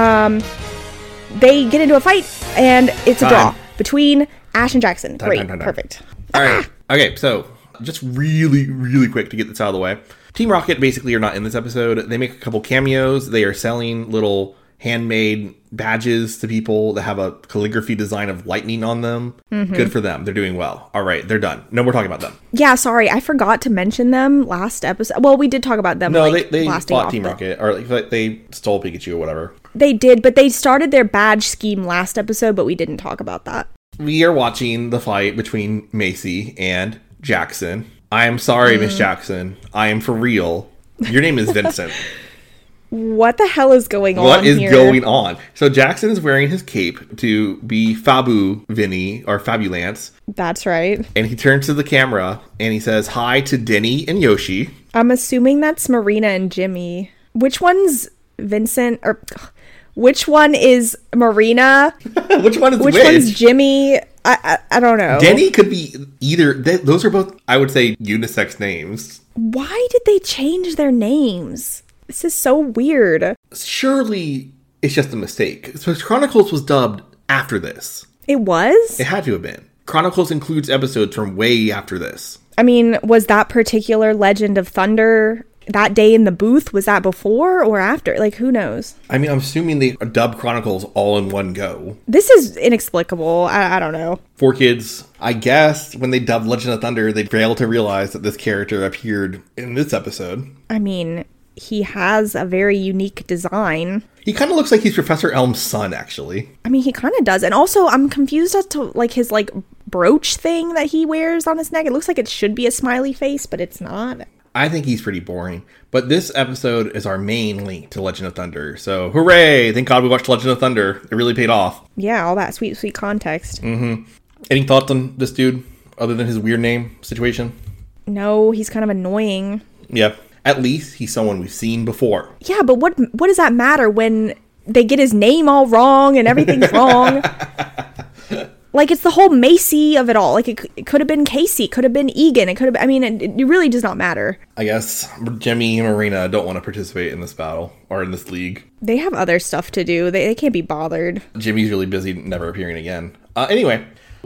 They get into a fight, and it's a draw between Ash and Jackson. Great. Perfect. All right. Okay, so just really, really quick to get this out of the way. Team Rocket basically are not in this episode. They make a couple cameos. They are selling little handmade badges to people that have a calligraphy design of lightning on them. Mm-hmm. Good for them. They're doing well. All right, they're done. No more talking about them. Yeah, sorry. I forgot to mention them last episode. Well, we did talk about them. No, they fought Team Rocket. Or they stole Pikachu or whatever. They did, but they started their badge scheme last episode, but we didn't talk about that. We are watching the fight between Macy and Jackson. I am sorry, Miss Jackson. I am for real. Your name is Vincent. What the hell is going on What is here? going on? So Jackson is wearing his cape to be Fabu Vinny, or Fabulance. That's right. And he turns to the camera and he says hi to Denny and Yoshi. I'm assuming that's Marina and Jimmy. Which one's Vincent? Or which one is Marina? Which one is Which one's Jimmy? I don't know. Denny could be either. Those are both, I would say, unisex names. Why did they change their names? This is so weird. Surely it's just a mistake. So Chronicles was dubbed after this. It was? It had to have been. Chronicles includes episodes from way after this. I mean, was that particular Legend of Thunder, that day in the booth, was that before or after? Like, who knows? I mean, I'm assuming they dubbed Chronicles all in one go. This is inexplicable. I don't know. 4Kids, I guess, when they dubbed Legend of Thunder, they failed to realize that this character appeared in this episode. I mean, he has a very unique design. He kind of looks like he's Professor Elm's son, actually. I mean, he kind of does. And also, I'm confused as to, like, his, like, brooch thing that he wears on his neck. It looks like it should be a smiley face, but it's not. I think he's pretty boring. But this episode is our main link to Legend of Thunder. So, hooray! Thank God we watched Legend of Thunder. It really paid off. Yeah, all that sweet, sweet context. Any thoughts on this dude, other than his weird name situation? No, he's kind of annoying. Yeah. At least he's someone we've seen before. Yeah, but what does that matter when they get his name all wrong and everything's wrong? Like, it's the whole Macy of it all. Like, it could have been Casey. It could have been Egan. It could have been... I mean, it really does not matter. I guess Jimmy and Marina don't want to participate in this battle, or in this league. They have other stuff to do. They can't be bothered. Jimmy's really busy, never appearing again. Anyway,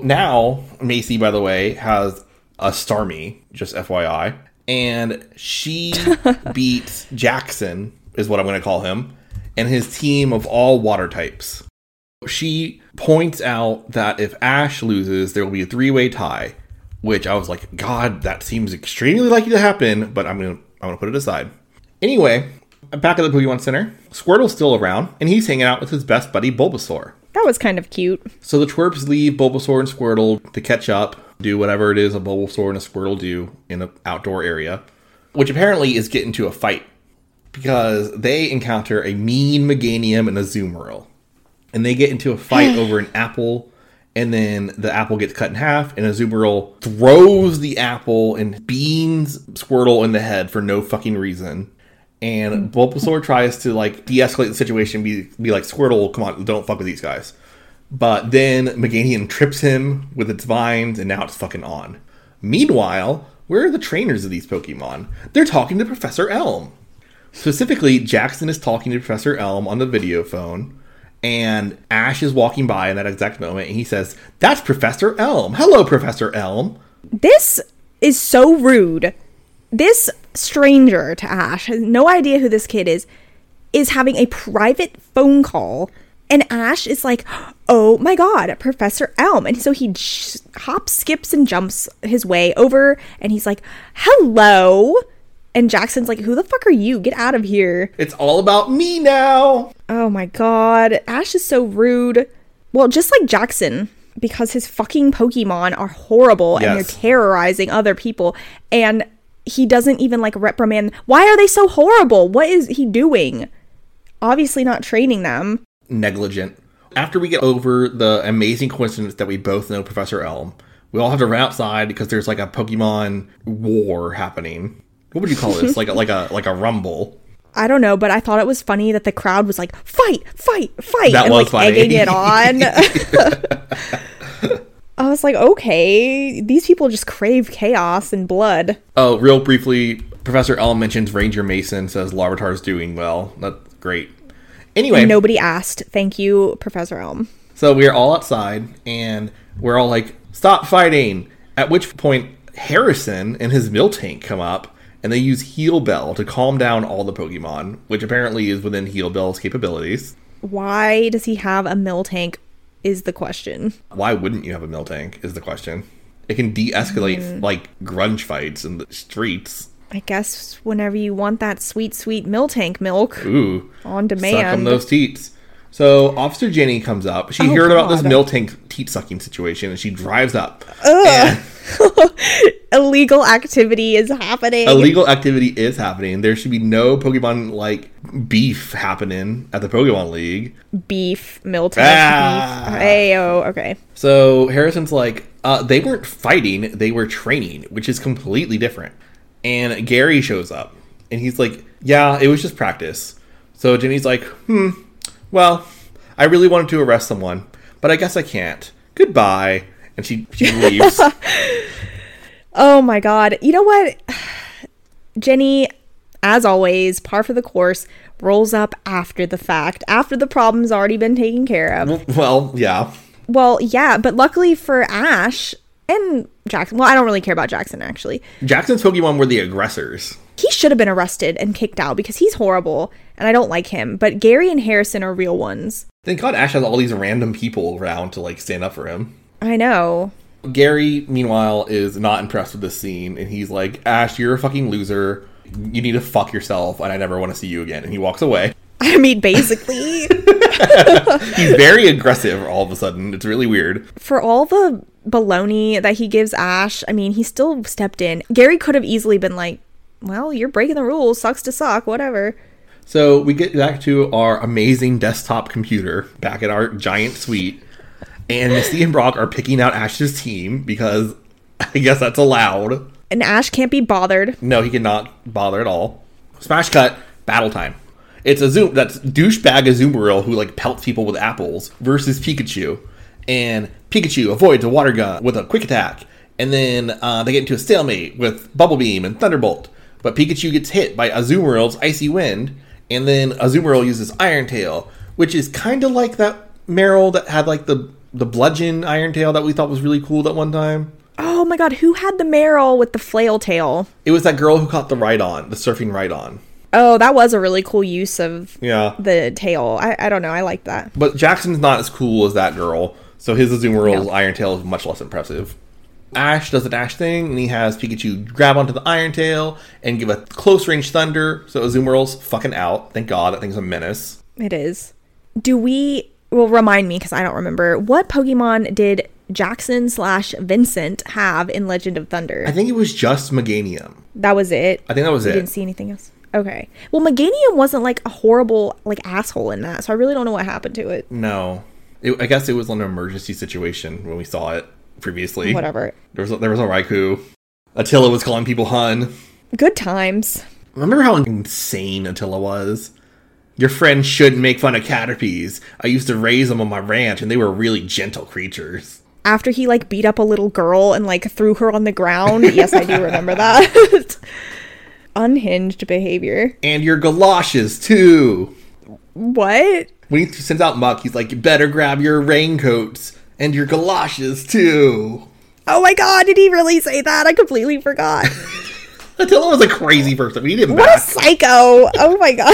now Macy, by the way, has a Starmie, just FYI. And she beats Jackson, is what I'm going to call him, and his team of all water types. She points out that if Ash loses, there will be a 3-way tie, which I was like, God, that seems extremely likely to happen, but I'm gonna put it aside. Anyway, back at the Pokemon Center, Squirtle's still around, and he's hanging out with his best buddy Bulbasaur. That was kind of cute. So the twerps leave Bulbasaur and Squirtle to catch up, do whatever it is a Bulbasaur and a Squirtle do in an outdoor area, which apparently is getting to a fight, because they encounter a mean Meganium and a Azumarill. And they get into a fight over an apple, and then the apple gets cut in half, and Azumarill throws the apple and beans Squirtle in the head for no fucking reason. And Bulbasaur tries to, like, de-escalate the situation, be like, Squirtle, come on, don't fuck with these guys. But then Meganium trips him with its vines, and now it's fucking on. Meanwhile, where are the trainers of these Pokemon? They're talking to Professor Elm. Specifically, Jackson is talking to Professor Elm on the video phone, and Ash is walking by in that exact moment, and he says, "That's Professor Elm. Hello, Professor Elm." This is so rude. This stranger to Ash has no idea who this kid is having a private phone call, and Ash is like, "Oh my God, Professor Elm." And so he hops, skips, and jumps his way over, and he's like, "Hello." And Jackson's like, "Who the fuck are you? Get out of here." It's all about me now. Oh my God. Ash is so rude. Well, just like Jackson, because his fucking Pokemon are horrible and they're terrorizing other people. And he doesn't even like reprimand. Why are they so horrible? What is he doing? Obviously not training them. Negligent. After we get over the amazing coincidence that we both know Professor Elm, we all have to run outside because there's like a Pokemon war happening. What would you call this? like a rumble. I don't know, but I thought it was funny that the crowd was like, "Fight, fight, fight," That and was like funny. egging it on. I was like, okay, these people just crave chaos and blood. Oh, real briefly, Professor Elm mentions Ranger Mason, says Larvitar's doing well. That's great. Anyway. And nobody asked. Thank you, Professor Elm. So we're all outside, and we're all like, "Stop fighting!" At which point, Harrison and his Miltank come up, and they use Heal Bell to calm down all the Pokemon, which apparently is within Heal Bell's capabilities. Why does he have a Miltank is the question. Why wouldn't you have a Miltank is the question. It can de-escalate, like, grunge fights in the streets. I guess whenever you want that sweet, sweet Miltank milk. Ooh. On demand. Suck on those teats. So Officer Jenny comes up. She heard about this Miltank teat-sucking situation, and she drives up. Ugh. illegal activity is happening. Illegal activity is happening. There should be no Pokemon, like, beef happening at the Pokemon League. Beef, Miltank, beef. Ayo, okay. So Harrison's like, they weren't fighting, they were training, which is completely different. And Gary shows up, and he's like, yeah, it was just practice. So Ginny's like, well, I really wanted to arrest someone, but I guess I can't. Goodbye. And she leaves. Oh my god. You know what? Jenny, as always, par for the course, rolls up after the fact, after the problem's already been taken care of. Well, yeah. Well, yeah, but luckily for Ash and Jackson, well, I don't really care about Jackson, actually. Jackson's Pokemon were the aggressors. He should have been arrested and kicked out because he's horrible, and I don't like him. But Gary and Harrison are real ones. Thank God Ash has all these random people around to, like, stand up for him. I know. Gary, meanwhile, is not impressed with this scene, and he's like, Ash, you're a fucking loser. You need to fuck yourself, and I never want to see you again. And he walks away. I mean, basically. He's very aggressive all of a sudden. It's really weird. For all the baloney that he gives Ash, I mean, he still stepped in. Gary could have easily been like, well, you're breaking the rules. Sucks to suck. Whatever. So we get back to our amazing desktop computer back at our giant suite. And Misty and Brock are picking out Ash's team because I guess that's allowed. And Ash can't be bothered. No, he cannot bother at all. Smash cut, battle time. It's that's douchebag Azumarill who, like, pelts people with apples versus Pikachu. And Pikachu avoids a water gun with a quick attack. And then they get into a stalemate with Bubble Beam and Thunderbolt. But Pikachu gets hit by Azumarill's Icy Wind. And then Azumarill uses Iron Tail, which is kind of like that Marill that had, like, the bludgeon Iron Tail that we thought was really cool that one time. Oh my god, who had the Marill with the flail tail? It was that girl who caught the Rhydon, the surfing Rhydon. Oh, that was a really cool use of the tail. I don't know, I like that. But Jackson's not as cool as that girl, so his Azumarill's Iron Tail is much less impressive. Ash does an Ash thing, and he has Pikachu grab onto the Iron Tail and give a close-range Thunder, so Azumarill's fucking out. Thank God, that thing's a menace. It is. Well, remind me, because I don't remember. What Pokemon did Jackson/Vincent have in Legend of Thunder? I think it was just Meganium. That was it? I think that was it. You didn't see anything else? Okay. Well, Meganium wasn't, like, a horrible, like, asshole in that, so I really don't know what happened to it. No. I guess it was an emergency situation when we saw it previously. Whatever. There was a Raikou. Attila was calling people Hun. Good times. Remember how insane Attila was? Your friends shouldn't make fun of Caterpies. I used to raise them on my ranch, and they were really gentle creatures. After he, like, beat up a little girl and, like, threw her on the ground. Yes, I do remember that. Unhinged behavior. And your galoshes, too. What? When he sends out Muck, he's like, you better grab your raincoats and your galoshes, too. Oh my god, did he really say that? I completely forgot. Attila was a crazy person. We need him back. What a psycho. Oh my god.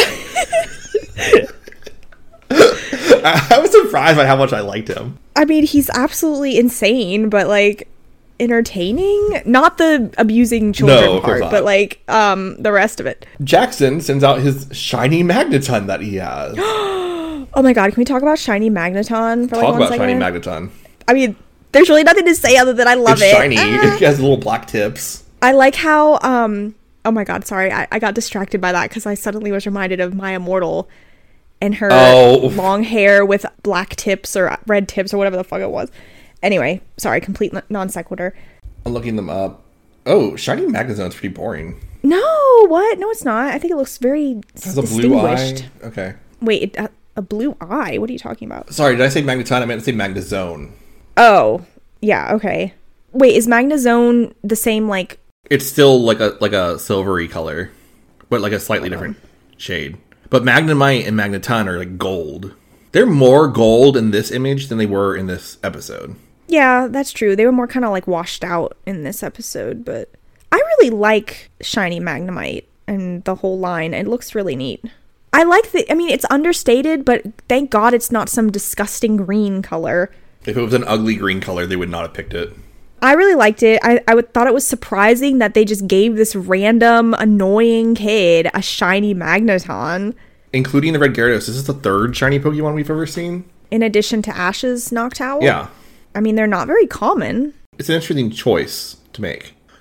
I was surprised by how much I liked him. I mean, he's absolutely insane, but, like, entertaining. Not the abusing children part, but, like, the rest of it. Jackson sends out his shiny Magneton that he has. Oh my god, can we talk about shiny Magneton for, like, 1 second? Talk about shiny Magneton. I mean, there's really nothing to say other than I love it. It's shiny. It has little black tips. I like how, oh my god, sorry, I got distracted by that because I suddenly was reminded of My Immortal and her long hair with black tips or red tips or whatever the fuck it was. Anyway, sorry, complete non sequitur. I'm looking them up. Oh, shiny Magneton's pretty boring. No, what? No, it's not. I think it looks very has a blue eye. Okay. Wait, a blue eye? What are you talking about? Sorry, did I say Magneton? I meant to say Magnezone. Oh, yeah, okay. Wait, is Magnezone the same, like... It's still like a silvery color, but like a slightly different shade. But Magnemite and Magneton are like gold. They're more gold in this image than they were in this episode. Yeah, that's true. They were more kind of like washed out in this episode, but I really like shiny Magnemite and the whole line. It looks really neat. I like it's understated, but thank God it's not some disgusting green color. If it was an ugly green color, they would not have picked it. I really liked it. I thought it was surprising that they just gave this random, annoying kid a shiny Magneton. Including the red Gyarados. This is the third shiny Pokemon we've ever seen. In addition to Ash's Noctowl? Yeah. I mean, they're not very common. It's an interesting choice to make.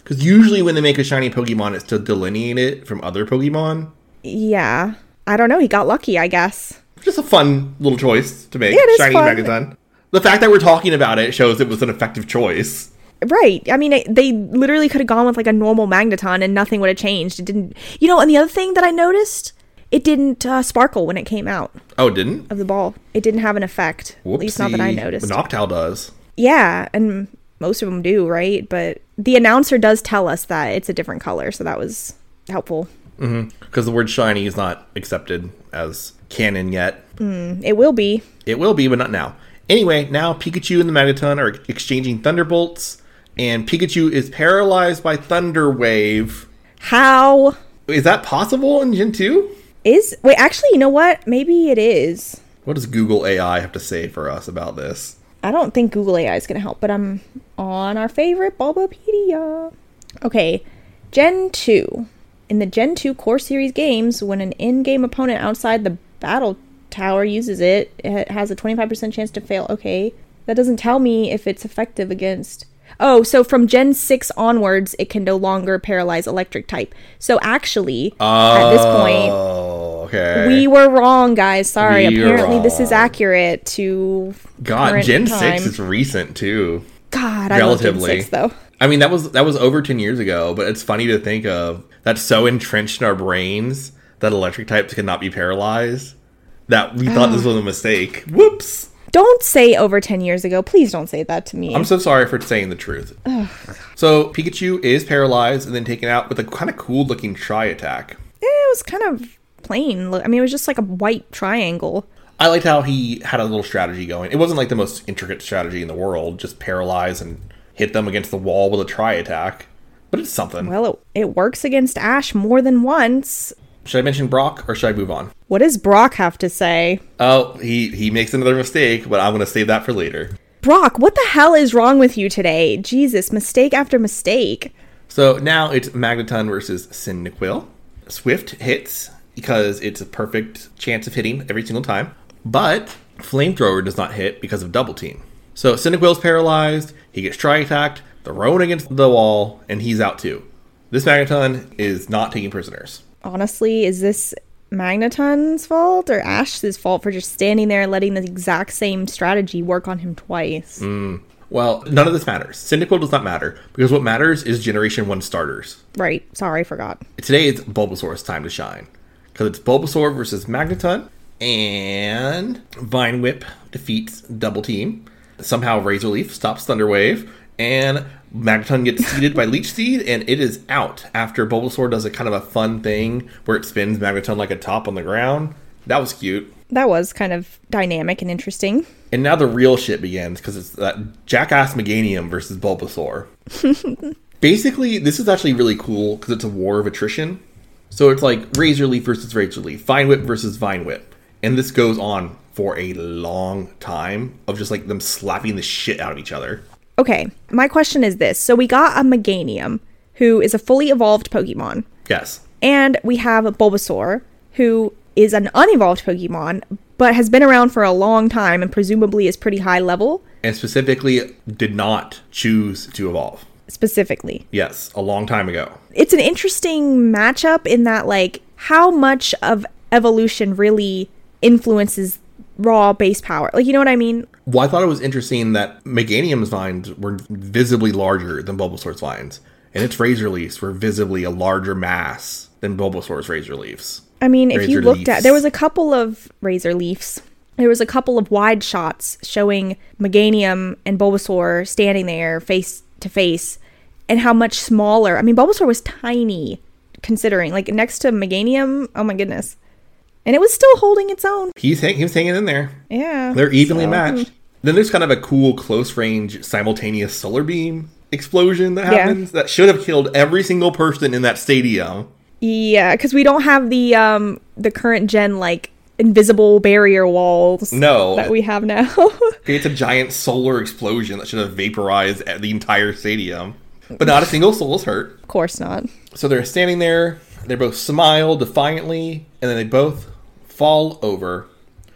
Because usually when they make a shiny Pokemon, it's to delineate it from other Pokemon. Yeah. I don't know. He got lucky, I guess. Just a fun little choice to make. Yeah, it is shiny fun. Magneton. The fact that we're talking about it shows it was an effective choice. Right. I mean, they literally could have gone with like a normal Magneton and nothing would have changed. It didn't. You know, and the other thing that I noticed, it didn't sparkle when it came out Oh, it didn't? of the ball. It didn't have an effect. Whoopsie. At least not that I noticed. But Noctowl does. Yeah, and most of them do, right? But the announcer does tell us that it's a different color, so that was helpful. Because the word shiny is not accepted as canon yet. It will be. It will be, but not now. Anyway, now Pikachu and the Magneton are exchanging Thunderbolts, and Pikachu is paralyzed by Thunder Wave. How Is that possible in Gen 2? wait, actually, you know what? Maybe it is. What does Google AI have to say for us about this? I don't think Google AI is going to help, but I'm on our favorite Bulbapedia. Okay, Gen 2. In the Gen 2 Core Series games, when an in-game opponent outside the battle tower uses it, it has a 25% chance to fail. Okay, that doesn't tell me if it's effective against... Oh, so from Gen 6 onwards, it can no longer paralyze electric type. So actually, at this point, Oh, okay. we were wrong, guys. Sorry. We were Apparently, this is wrong. accurate to God, current Gen time. 6 is recent, too. God, I love Gen Relatively. 6, though. I mean, that was over 10 years ago, but it's funny to think of. That's so entrenched in our brains that electric types cannot be paralyzed that we thought this was a mistake. Whoops. Don't say over 10 years ago. Please don't say that to me. I'm so sorry for saying the truth. So Pikachu is paralyzed and then taken out with a kind of cool looking Tri-Attack. It was kind of plain. I mean, it was just like a white triangle. I liked how he had a little strategy going. It wasn't like the most intricate strategy in the world, just paralyze and hit them against the wall with a Tri-Attack. But it's something. Well, it works against Ash more than once. Should I mention Brock or should I move on? What does Brock have to say? Oh, he makes another mistake, but I'm going to save that for later. Brock, what the hell is wrong with you today? Jesus, mistake after mistake. So now it's Magneton versus Cyndaquil. Swift hits because it's a perfect chance of hitting every single time. But Flamethrower does not hit because of Double Team. So Cyndaquil's paralyzed, he gets Tri-Attacked, thrown against the wall, and he's out too. This Magneton is not taking prisoners. Honestly, is this Magneton's fault or Ash's fault for just standing there and letting the exact same strategy work on him twice? Well, none of this matters. Cyndaquil does not matter, because what matters is Generation 1 starters. Right. Sorry, forgot. Today it's Bulbasaur's time to shine. Because it's Bulbasaur versus Magneton, and Vine Whip defeats Double Team. Somehow Razor Leaf stops Thunder Wave, and Magneton gets seeded by Leech Seed, and it is out after Bulbasaur does a kind of a fun thing where it spins Magneton like a top on the ground. That was cute. That was kind of dynamic and interesting. And now the real shit begins, because it's that jackass Meganium versus Bulbasaur. Basically, this is actually really cool, because it's a war of attrition. So it's like Razor Leaf versus Razor Leaf, Vine Whip versus Vine Whip. And this goes on for a long time of just like them slapping the shit out of each other. Okay, my question is this. So we got a Meganium, who is a fully evolved Pokemon. Yes. And we have a Bulbasaur, who is an unevolved Pokemon, but has been around for a long time and presumably is pretty high level. And specifically did not choose to evolve. Specifically. Yes, a long time ago. It's an interesting matchup in that, like, how much of evolution really influences raw base power. Like, you know what I mean? Well, I thought it was interesting that Meganium's vines were visibly larger than Bulbasaur's vines. And its Razor Leafs were visibly a larger mass than Bulbasaur's Razor Leafs. I mean, if you Razor looked Leafs. at, there was a couple of Razor Leafs. There was a couple of wide shots showing Meganium and Bulbasaur standing there face to face, and how much smaller. I mean, Bulbasaur was tiny, considering, like, next to Meganium. Oh my goodness. And it was still holding its own. He was hanging in there. Yeah. They're evenly So, matched. Then there's kind of a cool close range simultaneous solar beam explosion that Yeah. happens that should have killed every single person in that stadium. Yeah, because we don't have the current gen, like, invisible barrier walls No. that we have now. It's a giant solar explosion that should have vaporized the entire stadium. But not a single soul is hurt. Of course not. So they're standing there. They both smile defiantly, and then they both fall over.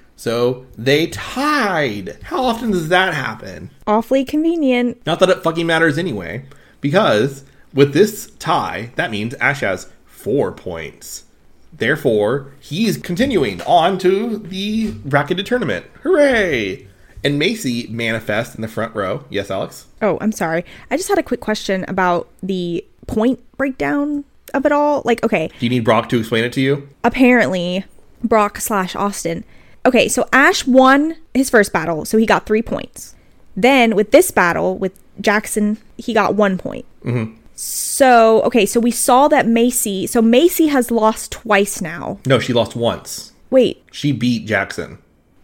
So they tied. How often does that happen? Awfully convenient. Not that it fucking matters anyway, because With this tie, that means Ash has 4 points. Therefore, he's continuing on to the bracketed tournament. Hooray! And Macy manifests in the front row. Yes, Alex? Oh, I'm sorry. I just had a quick question about the point breakdown of it all. Like, okay. Do you need Brock to explain it to you? Apparently, Brock/Austin. Okay, so Ash won his first battle, so he got 3 points. Then, with this battle, with Jackson, he got 1 point. Mm-hmm. So, okay, so we saw that Macy... So, Macy has lost twice now. No, she lost once. Wait. She beat Jackson.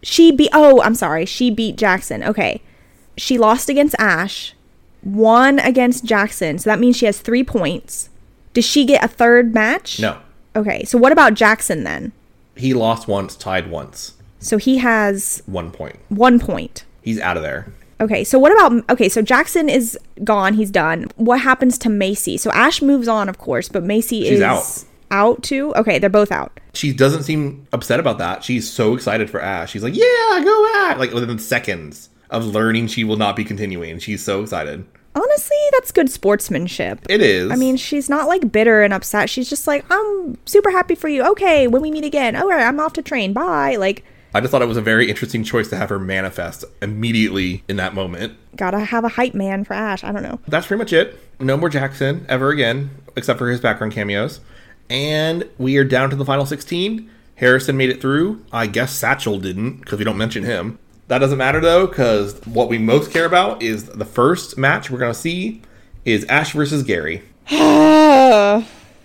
Oh, I'm sorry. She beat Jackson. Okay. She lost against Ash, won against Jackson, so that means she has 3 points. Does she get a third match? No. Okay, so what about Jackson then? He lost once, tied once. So he has 1 point. 1 point. He's out of there. Okay, so what about... Okay, so Jackson is gone. He's done. What happens to Macy? So Ash moves on, of course, but Macy is... out. Out too? Okay, they're both out. She doesn't seem upset about that. She's so excited for Ash. She's like, yeah, go Ash! Like, within seconds of learning she will not be continuing. She's so excited. Honestly, that's good sportsmanship. It is. I mean, she's not like bitter and upset. She's just like, I'm super happy for you. Okay, when we meet again. All right, I'm off to train. Bye. Like... I just thought it was a very interesting choice to have her manifest immediately in that moment. Gotta have a hype man for Ash. I don't know. That's pretty much it. No more Jackson ever again, except for his background cameos. And we are down to the final 16. Harrison made it through. I guess Satchel didn't, because we don't mention him. That doesn't matter, though, because what we most care about is the first match we're going to see is Ash versus Gary. Sorry,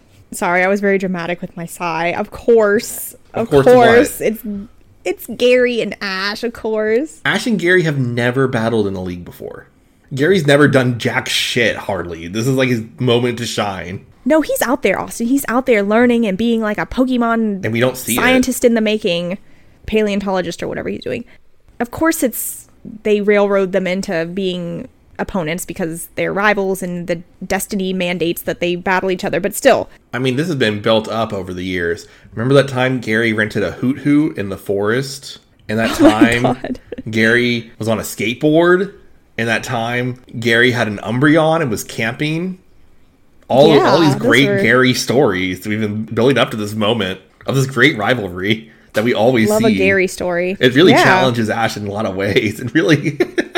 I was very dramatic with my sigh. Of course. Of course. It's Gary and Ash, of course. Ash and Gary have never battled in a league before. Gary's never done jack shit, hardly. This is like his moment to shine. No, he's out there, Austin. He's out there learning and being like a Pokemon and we don't see scientist in the making, paleontologist or whatever he's doing. Of course, they railroad them into being opponents because they're rivals and the destiny mandates that they battle each other, but still. I mean, this has been built up over the years. Remember that time Gary rented a Hoot Hoot in the forest? And that time Gary was on a skateboard? And that time Gary had an Umbreon and was camping? All these great Gary stories we've been building up to this moment of this great rivalry that we always love see. A Gary story. It really challenges Ash in a lot of ways. And really...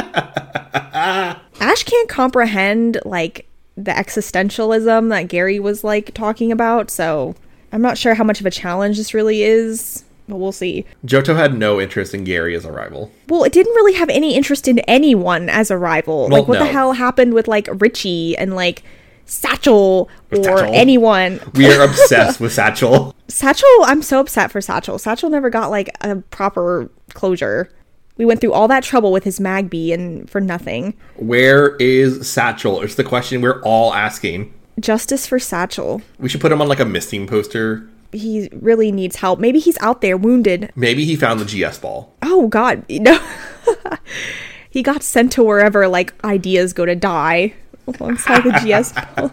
Ash can't comprehend, like, the existentialism that Gary was, like, talking about, so I'm not sure how much of a challenge this really is, but we'll see. Johto had no interest in Gary as a rival. Well, it didn't really have any interest in anyone as a rival. Well, like, what the hell happened with, like, Richie and, like, Satchel or anyone? We are obsessed with Satchel. Satchel, I'm so upset for Satchel. Satchel never got, like, a proper closure. We went through all that trouble with his Magby and for nothing. Where is Satchel? It's the question we're all asking. Justice for Satchel. We should put him on like a missing poster. He really needs help. Maybe he's out there wounded. Maybe he found the GS ball. Oh, God. No. He got sent to wherever, like, ideas go to die alongside the GS ball.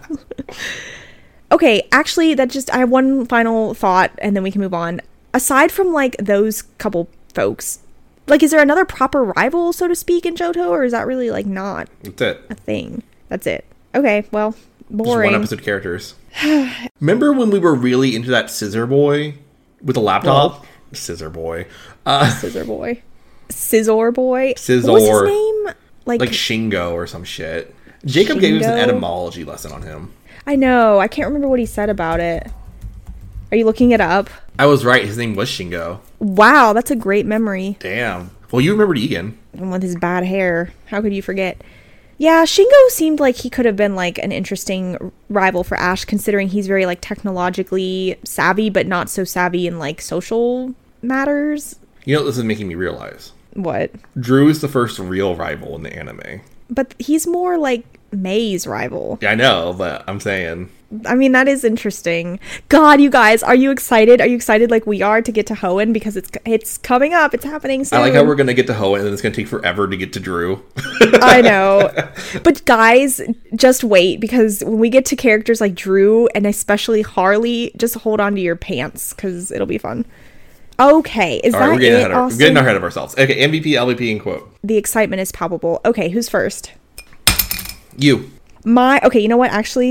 Okay, actually, I have one final thought, and then we can move on. Aside from, like, those couple folks, like, is there another proper rival, so to speak, in Johto, or is that really, like, not That's it. a thing? That's it. Okay, well, boring. Just one episode characters. Remember when we were really into that Scissor Boy with a laptop? Well, Scissor Boy. Scissor Boy. Scissor Boy? Scissor. What was his name? Like Shingo or some shit. Jacob gave us an etymology lesson on him. I know. I can't remember what he said about it. Are you looking it up? I was right. His name was Shingo. Wow, that's a great memory. Damn. Well, you remembered Egan. And with his bad hair. How could you forget? Yeah, Shingo seemed like he could have been, like, an interesting rival for Ash, considering he's very, like, technologically savvy, but not so savvy in, like, social matters. You know what this is making me realize? What? Drew is the first real rival in the anime. But he's more, like, May's rival. Yeah, I know, but I'm saying... I mean, that is interesting. God, you guys, are you excited? Are you excited like we are to get to Hoenn? Because it's coming up. It's happening soon. I like how we're going to get to Hoenn and then it's going to take forever to get to Drew. I know. But guys, just wait. Because when we get to characters like Drew and especially Harley, just hold on to your pants because it'll be fun. Okay, is that it, Austin? We're getting ahead of ourselves. Okay, MVP, LVP, and quote. The excitement is palpable. Okay, who's first? You. Okay, you know what? Actually,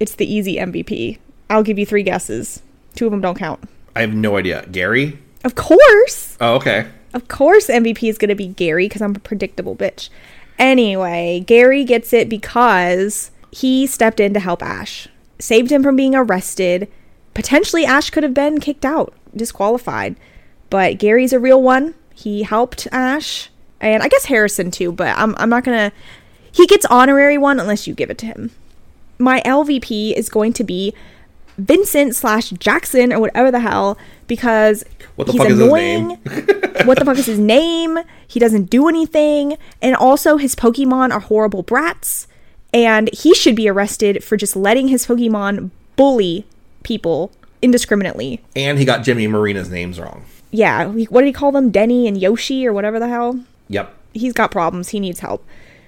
It's the easy MVP. I'll give you 3 guesses. 2 of them don't count. I have no idea. Gary? Of course. Oh, okay. Of course MVP is going to be Gary because I'm a predictable bitch. Anyway, Gary gets it because he stepped in to help Ash. Saved him from being arrested. Potentially Ash could have been kicked out, disqualified. But Gary's a real one. He helped Ash. And I guess Harrison too, but I'm not going to... He gets honorary one unless you give it to him. My LVP is going to be Vincent/Jackson or whatever the hell because he's annoying. What the fuck is his name? He doesn't do anything. And also his Pokemon are horrible brats. And he should be arrested for just letting his Pokemon bully people indiscriminately. And he got Jimmy and Marina's names wrong. Yeah. What did he call them? Denny and Yoshi or whatever the hell? Yep. He's got problems. He needs help.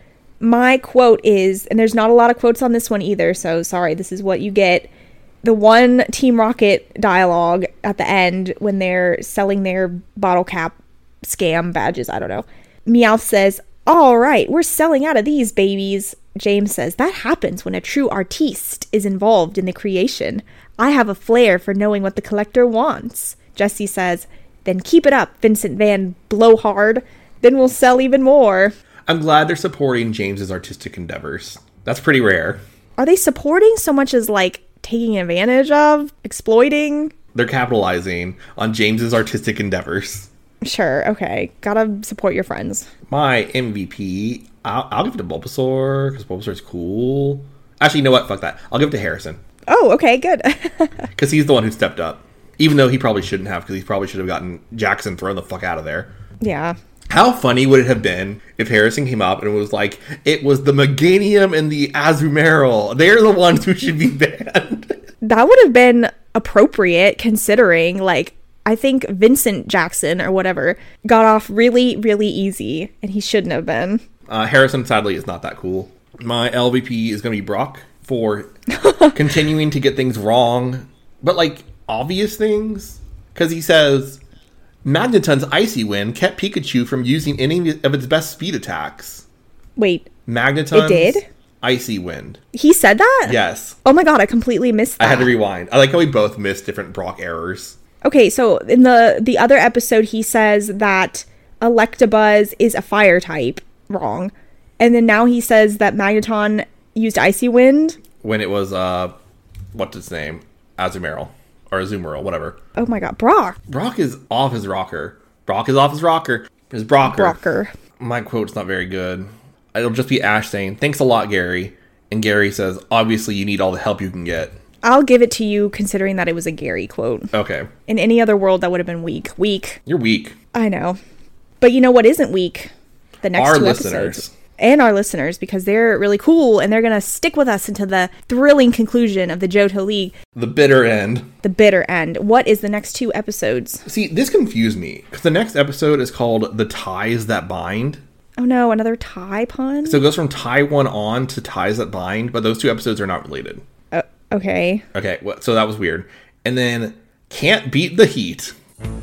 My quote is, and there's not a lot of quotes on this one either, so sorry, this is what you get. The one Team Rocket dialogue at the end when they're selling their bottle cap scam badges, I don't know. Meowth says, "All right, we're selling out of these babies." James says, "That happens when a true artiste is involved in the creation. I have a flair for knowing what the collector wants." Jesse says, "Then keep it up, Vincent Van Blowhard. Then we'll sell even more." I'm glad they're supporting James's artistic endeavors. That's pretty rare. Are they supporting so much as like taking advantage of, exploiting? They're capitalizing on James's artistic endeavors. Sure, okay. Gotta support your friends. My MVP, I'll give it to Bulbasaur, because Bulbasaur's cool. Actually, you know what? Fuck that. I'll give it to Harrison. Oh, okay, good. Because he's the one who stepped up. Even though he probably shouldn't have, because he probably should have gotten Jackson thrown the fuck out of there. Yeah. How funny would it have been if Harrison came up and was like, it was the Meganium and the Azumarill. They're the ones who should be banned. That would have been appropriate considering, like, I think Vincent Jackson or whatever got off really, really easy, and he shouldn't have been. Harrison, sadly, is not that cool. My LVP is going to be Brock for continuing to get things wrong, but, like, obvious things. Because he says... Magneton's Icy Wind kept Pikachu from using any of its best speed attacks. Wait. Magneton's it did? Icy Wind. He said that? Yes. Oh my god, I completely missed that. I had to rewind. I like how we both missed different Brock errors. Okay, so in the other episode, he says that Electabuzz is a fire type. Wrong. And then now he says that Magneton used Icy Wind. When it was, what's its name? Azumarill. Or Azumarill, whatever. Oh my god, Brock. Brock is off his rocker. Brock is off his rocker. His Brocker. Brocker. My quote's not very good. It'll just be Ash saying, "Thanks a lot, Gary." And Gary says, "Obviously you need all the help you can get." I'll give it to you considering that it was a Gary quote. Okay. In any other world, that would have been weak. Weak. You're weak. I know. But you know what isn't weak? The next Our 2 listeners. episodes. And our listeners, because they're really cool and they're going to stick with us until the thrilling conclusion of the Johto League. The bitter end. The bitter end. What is the next 2 episodes? See, this confused me. Because the next episode is called The Ties That Bind. Oh no, another tie pun? So it goes from Tie One On to Ties That Bind, but those 2 episodes are not related. Okay. Okay, so that was weird. And then Can't Beat the Heat.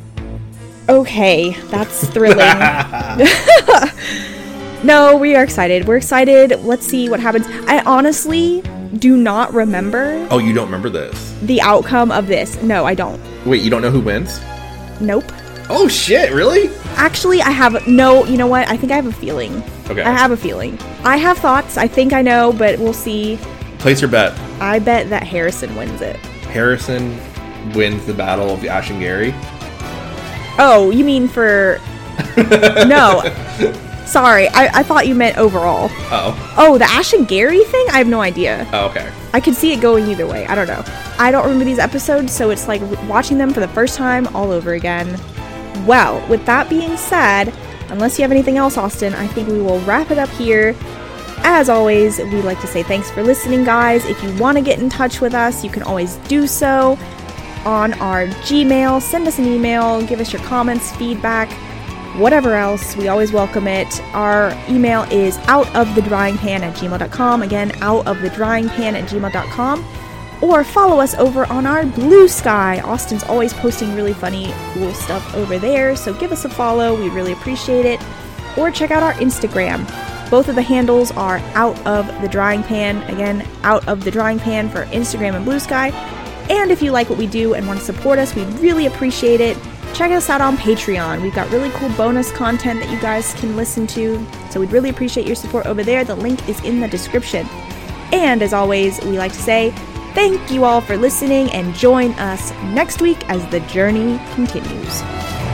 Okay, that's thrilling. No, we are excited. We're excited. Let's see what happens. I honestly do not remember Oh, you don't remember this? the outcome of this. No, I don't. Wait, you don't know who wins? Nope. Oh shit, really? Actually, I have no, you know what? I think I have a feeling. Okay. I have a feeling. I have thoughts. I think I know, but we'll see. Place your bet. I bet that Harrison wins it. Harrison wins the battle of Ash and Gary. Oh, you mean for... No. Sorry, I thought you meant overall. Uh-oh. Oh, the Ash and Gary thing? I have no idea. Oh, okay. I could see it going either way. I don't know. I don't remember these episodes, so it's like watching them for the first time all over again. Well, with that being said, unless you have anything else, Austin, I think we will wrap it up here. As always, we'd like to say thanks for listening, guys. If you want to get in touch with us, you can always do so on our Gmail. Send us an email, give us your comments, feedback, whatever else. We always welcome it. Our email is outofthedryingpan@gmail.com. Again, outofthedryingpan@gmail.com. Or follow us over on our Blue Sky. Austin's always posting really funny, cool stuff over there, so give us a follow. We really appreciate it. Or check out our Instagram. Both of the handles are Out of the Drying Pan. Again, Out of the Drying Pan for Instagram and Blue Sky. And if you like what we do and want to support us, we'd really appreciate it. Check us out on Patreon. We've got really cool bonus content that you guys can listen to. So we'd really appreciate your support over there. The link is in the description. And as always, we like to say, thank you all for listening and join us next week as the journey continues.